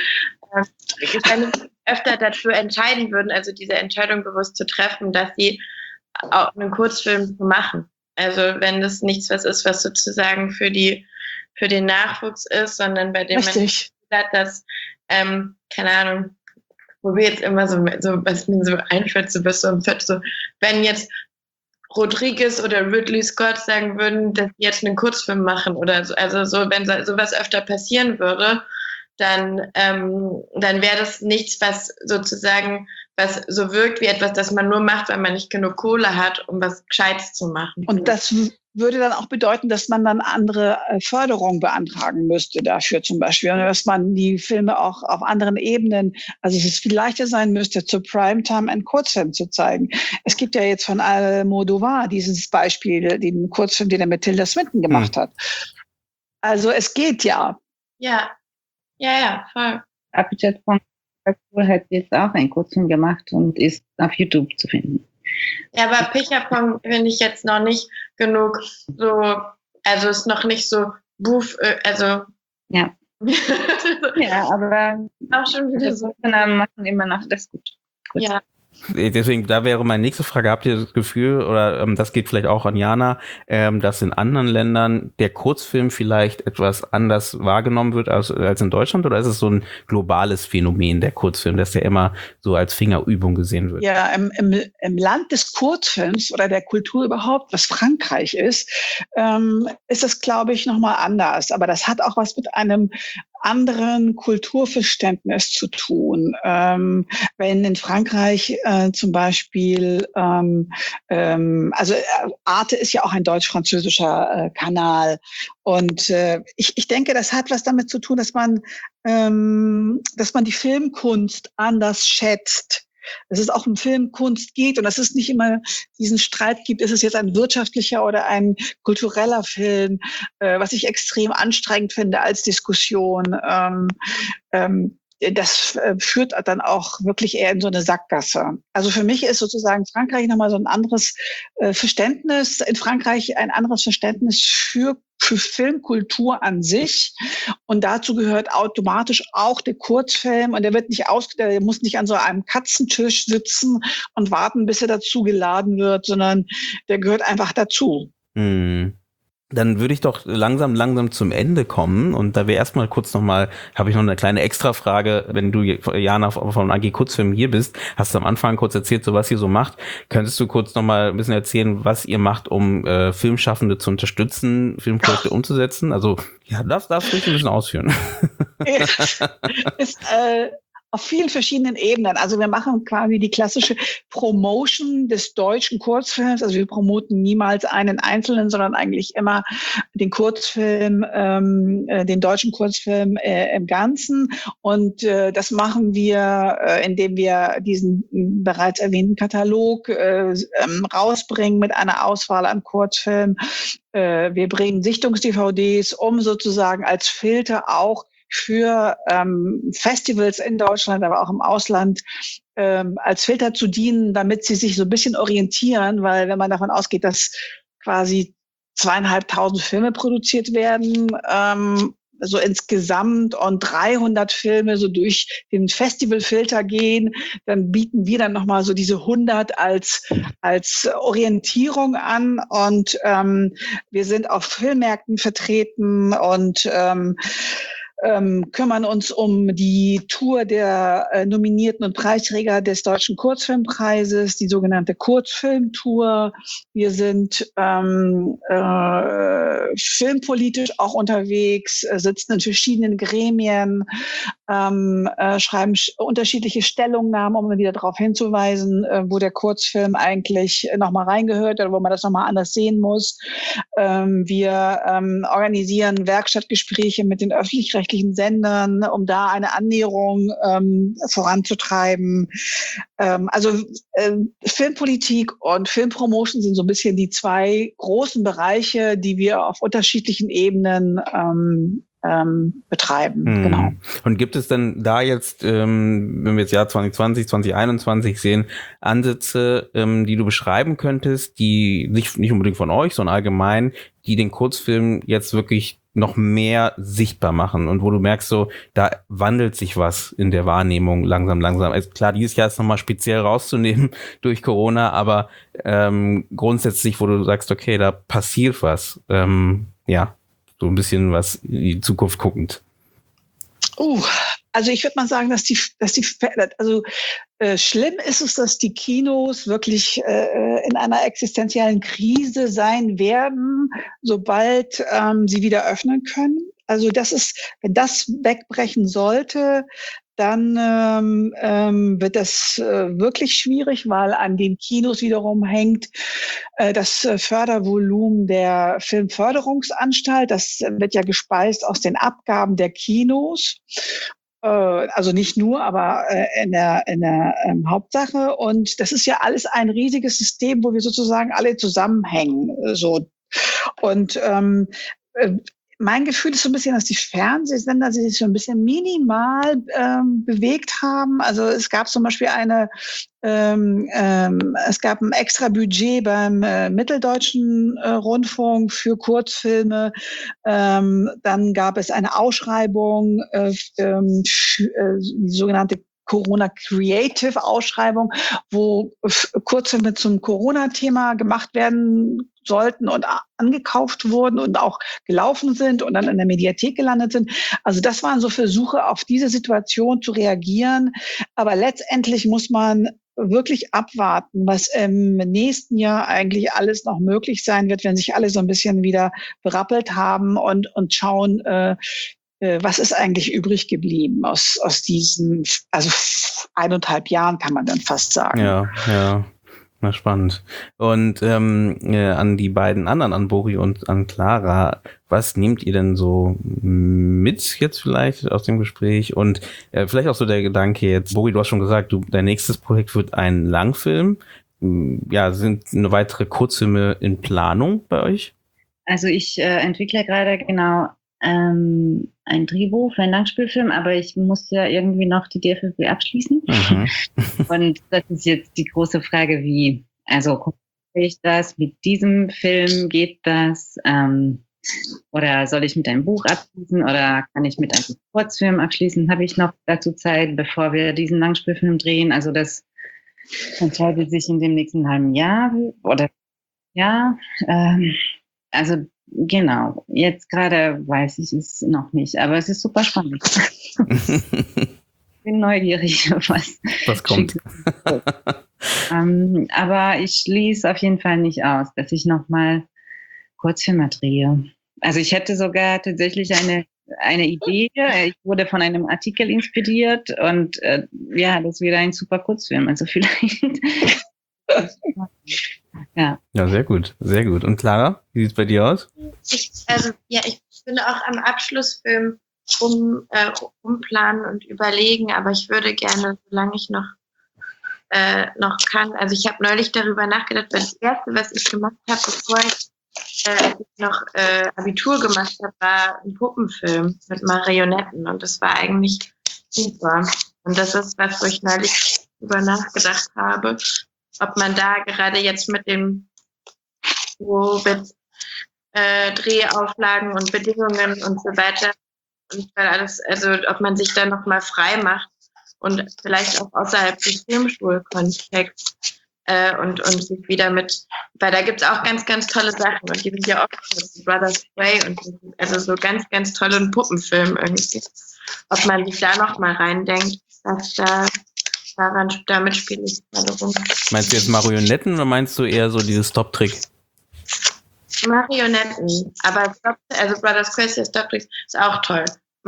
äh, öfter dazu entscheiden würden, also diese Entscheidung bewusst zu treffen, dass sie auch einen Kurzfilm machen. Also wenn das nichts was ist, was sozusagen für die für den Nachwuchs ist, sondern bei dem Richtig. man hat, dass, ähm, keine Ahnung, wo wir jetzt immer so, so was mir so einfällt, so bis so im Fett, so, wenn jetzt Rodriguez oder Ridley Scott sagen würden, dass sie jetzt einen Kurzfilm machen oder so, also so, wenn so, sowas öfter passieren würde, dann, ähm, dann wäre das nichts, was sozusagen, was so wirkt wie etwas, das man nur macht, weil man nicht genug Kohle hat, um was Gescheites zu machen. Und das würde dann auch bedeuten, dass man dann andere Förderung beantragen müsste dafür zum Beispiel, dass man die Filme auch auf anderen Ebenen, also es viel leichter sein müsste, zu Primetime einen Kurzfilm zu zeigen. Es gibt ja jetzt von Almodovar dieses Beispiel, den Kurzfilm, den er mit Tilda Swinton gemacht hm. hat. Also es geht ja. Ja, ja, ja, voll. Abhijat von hat jetzt auch einen Kurzfilm gemacht und ist auf YouTube zu finden. Ja, aber Pichapong finde ich jetzt noch nicht genug so, also ist noch nicht so buff, also. Ja. Ja, aber auch schon wieder so. Machen immer noch das gut. gut. Ja. Deswegen, da wäre meine nächste Frage, habt ihr das Gefühl, oder ähm, das geht vielleicht auch an Jana, ähm, dass in anderen Ländern der Kurzfilm vielleicht etwas anders wahrgenommen wird als, als in Deutschland, oder ist es so ein globales Phänomen, der Kurzfilm, dass der immer so als Fingerübung gesehen wird? Ja, im, im, im Land des Kurzfilms oder der Kultur überhaupt, was Frankreich ist, ähm, ist es, glaube ich, nochmal anders. Aber das hat auch was mit einem anderen Kulturverständnis zu tun. Ähm, wenn in Frankreich äh, zum Beispiel, ähm, ähm, also Arte ist ja auch ein deutsch-französischer äh, Kanal. Und äh, ich, ich denke, das hat was damit zu tun, dass man, ähm, dass man die Filmkunst anders schätzt. Dass es auch um Filmkunst geht und dass es nicht immer diesen Streit gibt, ist es jetzt ein wirtschaftlicher oder ein kultureller Film, äh, was ich extrem anstrengend finde als Diskussion. Ähm, ähm, das äh, führt dann auch wirklich eher in so eine Sackgasse. Also für mich ist sozusagen Frankreich nochmal so ein anderes äh, Verständnis, in Frankreich ein anderes Verständnis für für Filmkultur an sich. Und dazu gehört automatisch auch der Kurzfilm. Und der wird nicht aus, der muss nicht an so einem Katzentisch sitzen und warten, bis er dazu geladen wird, sondern der gehört einfach dazu. Hm. Dann würde ich doch langsam, langsam zum Ende kommen. Und da wir erstmal kurz nochmal, habe ich noch eine kleine Extra-Frage. Wenn du, Jana, von A G Kurzfilm hier bist, hast du am Anfang kurz erzählt, so was ihr so macht. Könntest du kurz nochmal ein bisschen erzählen, was ihr macht, um äh, Filmschaffende zu unterstützen, Filmprojekte umzusetzen? Also, ja, das darfst du ein bisschen ausführen. ist, äh auf vielen verschiedenen Ebenen. Also wir machen quasi die klassische Promotion des deutschen Kurzfilms. Also wir promoten niemals einen einzelnen, sondern eigentlich immer den Kurzfilm, ähm, den deutschen Kurzfilm äh, im Ganzen. Und äh, das machen wir, äh, indem wir diesen bereits erwähnten Katalog äh, ähm, rausbringen mit einer Auswahl an Kurzfilmen. Äh, wir bringen Sichtungs-D V Ds, um sozusagen als Filter auch für ähm, Festivals in Deutschland, aber auch im Ausland ähm, als Filter zu dienen, damit sie sich so ein bisschen orientieren, weil wenn man davon ausgeht, dass quasi zweieinhalbtausend Filme produziert werden, ähm, so insgesamt und dreihundert Filme so durch den Festivalfilter gehen, dann bieten wir dann nochmal so diese hundert als als Orientierung an und ähm, wir sind auf Filmmärkten vertreten und ähm, Ähm, kümmern uns um die Tour der äh, Nominierten und Preisträger des Deutschen Kurzfilmpreises, die sogenannte Kurzfilmtour. Wir sind ähm, äh, filmpolitisch auch unterwegs, äh, sitzen in verschiedenen Gremien, ähm, äh, schreiben sch- unterschiedliche Stellungnahmen, um wieder darauf hinzuweisen, äh, wo der Kurzfilm eigentlich nochmal reingehört oder wo man das nochmal anders sehen muss. Ähm, wir ähm, organisieren Werkstattgespräche mit den öffentlich-rechtlichen Sendern, um da eine Annäherung ähm, voranzutreiben. Ähm, also äh, Filmpolitik und Filmpromotion sind so ein bisschen die zwei großen Bereiche, die wir auf unterschiedlichen Ebenen ähm, ähm, betreiben. Hm. Genau. Und gibt es denn da jetzt, ähm, wenn wir jetzt Jahr zwanzig zwanzig, zwanzig einundzwanzig sehen, Ansätze, ähm, die du beschreiben könntest, die nicht, nicht unbedingt von euch, sondern allgemein, die den Kurzfilm jetzt wirklich noch mehr sichtbar machen und wo du merkst, so, da wandelt sich was in der Wahrnehmung langsam, langsam. Also klar, dieses Jahr ist nochmal speziell rauszunehmen durch Corona, aber ähm, grundsätzlich, wo du sagst, okay, da passiert was. Ähm, ja, So ein bisschen was in die Zukunft guckend. Uh, also ich würde mal sagen, dass die, dass die, also äh, schlimm ist es, dass die Kinos wirklich äh, in einer existenziellen Krise sein werden, sobald ähm, sie wieder öffnen können. Also das ist, wenn das wegbrechen sollte, dann ähm, ähm, wird das äh, wirklich schwierig, weil an den Kinos wiederum hängt äh, das äh, Fördervolumen der Filmförderungsanstalt. Das äh, wird ja gespeist aus den Abgaben der Kinos. Äh, also nicht nur, aber äh, in der, in der ähm, Hauptsache. Und das ist ja alles ein riesiges System, wo wir sozusagen alle zusammenhängen. Äh, so. Und ähm, äh, mein Gefühl ist so ein bisschen, dass die Fernsehsender sich so ein bisschen minimal ähm, bewegt haben. Also es gab zum Beispiel eine, ähm, ähm, es gab ein extra Budget beim äh, Mitteldeutschen äh, Rundfunk für Kurzfilme. Ähm, dann gab es eine Ausschreibung, äh, ähm, für, äh, die sogenannte Corona Creative Ausschreibung, wo Kurzfilme zum Corona-Thema gemacht werden sollten und angekauft wurden und auch gelaufen sind und dann in der Mediathek gelandet sind. Also das waren so Versuche, auf diese Situation zu reagieren. Aber letztendlich muss man wirklich abwarten, was im nächsten Jahr eigentlich alles noch möglich sein wird, wenn sich alle so ein bisschen wieder berappelt haben und, und schauen, äh, was ist eigentlich übrig geblieben aus, aus diesen, also eineinhalb Jahren, kann man dann fast sagen. Ja, ja. Na, spannend. Und ähm, äh, an die beiden anderen, an Bori und an Clara, was nehmt ihr denn so mit jetzt vielleicht aus dem Gespräch? Und äh, vielleicht auch so der Gedanke jetzt, Bori, du hast schon gesagt, du, dein nächstes Projekt wird ein Langfilm. Ja, sind eine weitere Kurzfilme in Planung bei euch? Also ich äh, entwickle gerade genau ähm, ein Drehbuch für einen Langspielfilm, aber ich muss ja irgendwie noch die D F F B abschließen. Mhm. Und das ist jetzt die große Frage, wie, also gucke ich das, mit diesem Film geht das, ähm, oder soll ich mit einem Buch abschließen oder kann ich mit einem Kurzfilm abschließen? Habe ich noch dazu Zeit, bevor wir diesen Langspielfilm drehen? Also das entscheidet sich in dem nächsten halben Jahr oder ja, ähm, also genau, jetzt gerade weiß ich es noch nicht, aber es ist super spannend. Ich bin neugierig, was, was kommt. ähm, aber ich schließe auf jeden Fall nicht aus, dass ich nochmal Kurzfilme drehe. Also ich hätte sogar tatsächlich eine, eine Idee. Ich wurde von einem Artikel inspiriert und äh, ja, das wäre ein super Kurzfilm. Also vielleicht... Ja. Ja, sehr gut, sehr gut. Und Clara, wie sieht es bei dir aus? Ich, also, ja, ich bin auch am Abschlussfilm um, äh, umplanen und überlegen, aber ich würde gerne, solange ich noch, äh, noch kann, also ich habe neulich darüber nachgedacht, weil das Erste, was ich gemacht habe, bevor ich, äh, als ich noch äh, Abitur gemacht habe, war ein Puppenfilm mit Marionetten und das war eigentlich super. Und das ist was, wo ich neulich darüber nachgedacht habe, ob man da gerade jetzt mit dem Covid äh, Drehauflagen und Bedingungen und so weiter und weil alles, also ob man sich da nochmal frei macht und vielleicht auch außerhalb des Filmschulkontexts äh, und, und sich wieder mit, weil da gibt es auch ganz, ganz tolle Sachen und die sind ja oft mit Brothers Way und also so ganz, ganz tollen Puppenfilm irgendwie. Ob man sich da nochmal reindenkt, dass da Daran, damit spiele ich gerade rum. Meinst du jetzt Marionetten oder meinst du eher so dieses Stop-Trick? Marionetten, aber Stop, also Brothers Crazy Stop-Tricks ist auch toll.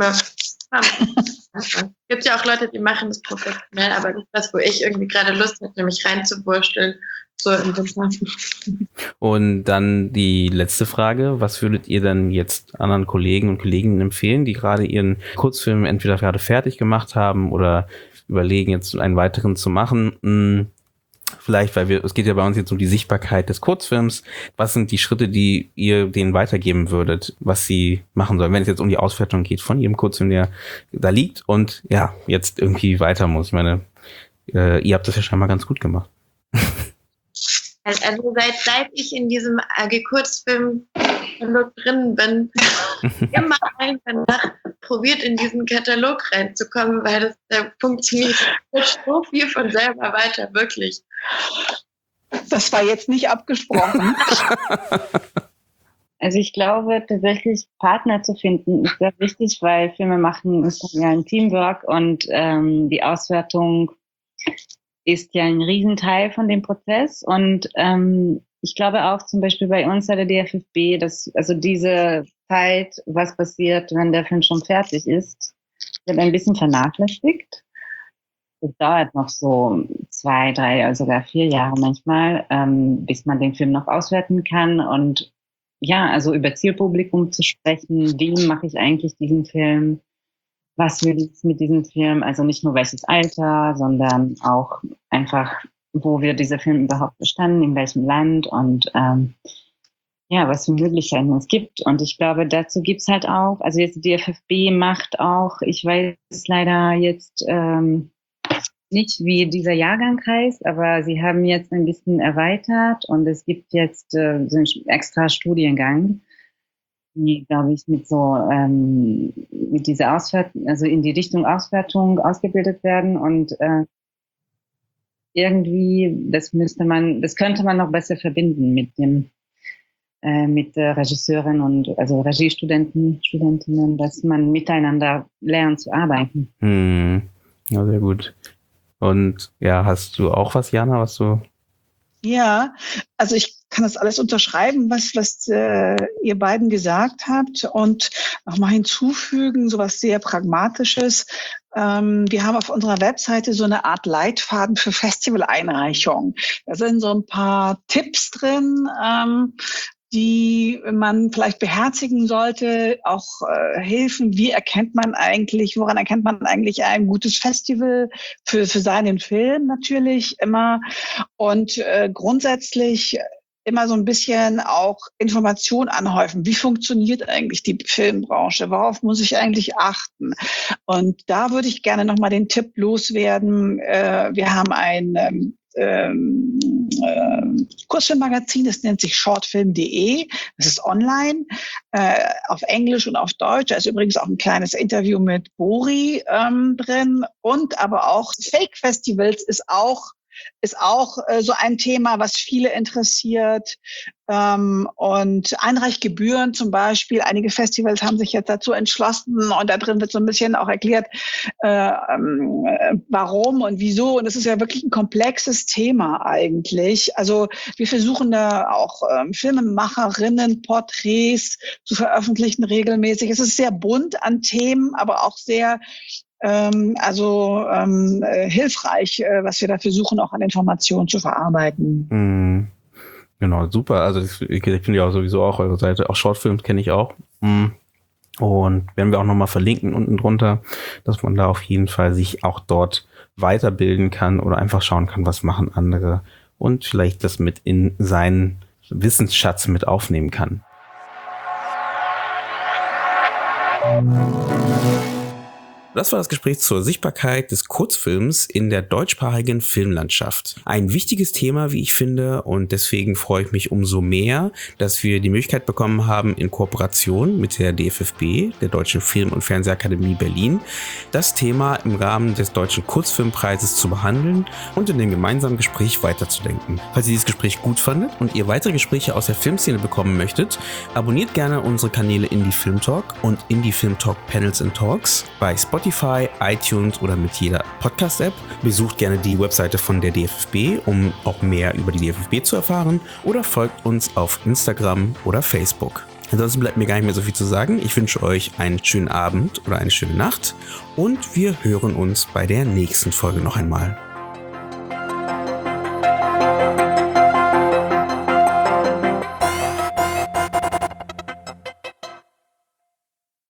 Gibt ja auch Leute, die machen das professionell, aber nicht das, wo ich irgendwie gerade Lust hätte, mich reinzuwursteln. So im Winter. Und dann die letzte Frage, was würdet ihr dann jetzt anderen Kollegen und Kolleginnen empfehlen, die gerade ihren Kurzfilm entweder gerade fertig gemacht haben oder überlegen, jetzt einen weiteren zu machen? Vielleicht, weil wir, es geht ja bei uns jetzt um die Sichtbarkeit des Kurzfilms. Was sind die Schritte, die ihr denen weitergeben würdet, was sie machen sollen, wenn es jetzt um die Auswertung geht von ihrem Kurzfilm, der da liegt und ja, jetzt irgendwie weiter muss? Ich meine, äh, ihr habt das ja scheinbar ganz gut gemacht. Also seit, seit ich in diesem A G-Kurzfilm drin bin, immer ein danach probiert, in diesen Katalog reinzukommen, weil das da funktioniert so viel von selber weiter, wirklich. Das war jetzt nicht abgesprochen. Also ich glaube, tatsächlich Partner zu finden ist sehr wichtig, weil Filme machen ist ja ein Teamwork und ähm, die Auswertung ist ja ein Riesenteil von dem Prozess. Und ähm, ich glaube auch zum Beispiel bei uns bei der D F F B, dass also diese Zeit, was passiert, wenn der Film schon fertig ist, wird ein bisschen vernachlässigt. Es dauert noch so zwei, drei, also sogar vier Jahre manchmal, ähm, bis man den Film noch auswerten kann. Und ja, also über Zielpublikum zu sprechen, wem mache ich eigentlich diesen Film, was will ich mit diesem Film, also nicht nur welches Alter, sondern auch einfach, wo wird dieser Film überhaupt bestanden, in welchem Land und ähm, ja, was für Möglichkeiten es gibt. Und ich glaube, dazu gibt's halt auch, also jetzt die D F F B macht auch, ich weiß leider jetzt ähm, nicht, wie dieser Jahrgang heißt, aber sie haben jetzt ein bisschen erweitert und es gibt jetzt äh, so einen extra Studiengang, die, glaube ich, mit so ähm, mit dieser Auswertung, also in die Richtung Auswertung ausgebildet werden und äh, irgendwie, das müsste man, das könnte man noch besser verbinden mit dem äh, mit äh, Regisseuren und also Regiestudenten, Studentinnen, dass man miteinander lernt zu arbeiten. Hm. Ja, sehr gut. Und ja, hast du auch was, Jana, was du... Ja, also ich kann das alles unterschreiben, was, was äh, ihr beiden gesagt habt und nochmal hinzufügen, sowas sehr Pragmatisches. Ähm, wir haben auf unserer Webseite so eine Art Leitfaden für Festivaleinreichung. Da sind so ein paar Tipps drin, ähm, die man vielleicht beherzigen sollte, auch äh, Hilfen, wie erkennt man eigentlich, woran erkennt man eigentlich ein gutes Festival für, für seinen Film natürlich immer und äh, grundsätzlich immer so ein bisschen auch Information anhäufen. Wie funktioniert eigentlich die Filmbranche? Worauf muss ich eigentlich achten? Und da würde ich gerne nochmal den Tipp loswerden. Äh, wir haben ein ähm, Ähm, äh, Kurzfilmmagazin, das nennt sich shortfilm punkt de. Das ist online, äh, auf Englisch und auf Deutsch. Da ist übrigens auch ein kleines Interview mit Bori ähm, drin. Und aber auch Fake Festivals ist auch ist auch äh, so ein Thema, was viele interessiert. Ähm, und Einreichgebühren zum Beispiel. Einige Festivals haben sich jetzt dazu entschlossen und da drin wird so ein bisschen auch erklärt, äh, äh, warum und wieso. Und es ist ja wirklich ein komplexes Thema eigentlich. Also wir versuchen da auch ähm, Filmemacherinnen, Porträts zu veröffentlichen regelmäßig. Es ist sehr bunt an Themen, aber auch sehr Ähm, also ähm, äh, hilfreich, äh, was wir dafür suchen, auch an Informationen zu verarbeiten. Mm, genau, super. Also ich, ich finde ja auch sowieso auch eure Seite. Auch Shortfilms kenne ich auch. Mm. Und werden wir auch nochmal verlinken unten drunter, dass man da auf jeden Fall sich auch dort weiterbilden kann oder einfach schauen kann, was machen andere und vielleicht das mit in seinen Wissensschatz mit aufnehmen kann. Das war das Gespräch zur Sichtbarkeit des Kurzfilms in der deutschsprachigen Filmlandschaft. Ein wichtiges Thema, wie ich finde, und deswegen freue ich mich umso mehr, dass wir die Möglichkeit bekommen haben, in Kooperation mit der D F F B, der Deutschen Film- und Fernsehakademie Berlin, das Thema im Rahmen des Deutschen Kurzfilmpreises zu behandeln und in dem gemeinsamen Gespräch weiterzudenken. Falls ihr dieses Gespräch gut fandet und ihr weitere Gespräche aus der Filmszene bekommen möchtet, abonniert gerne unsere Kanäle Indie Film Talk und Indie Film Talk Panels and Talks bei Spotify, Spotify, iTunes oder mit jeder Podcast-App. Besucht gerne die Webseite von der D F F B, um auch mehr über die D F F B zu erfahren, oder folgt uns auf Instagram oder Facebook. Ansonsten bleibt mir gar nicht mehr so viel zu sagen. Ich wünsche euch einen schönen Abend oder eine schöne Nacht und wir hören uns bei der nächsten Folge noch einmal.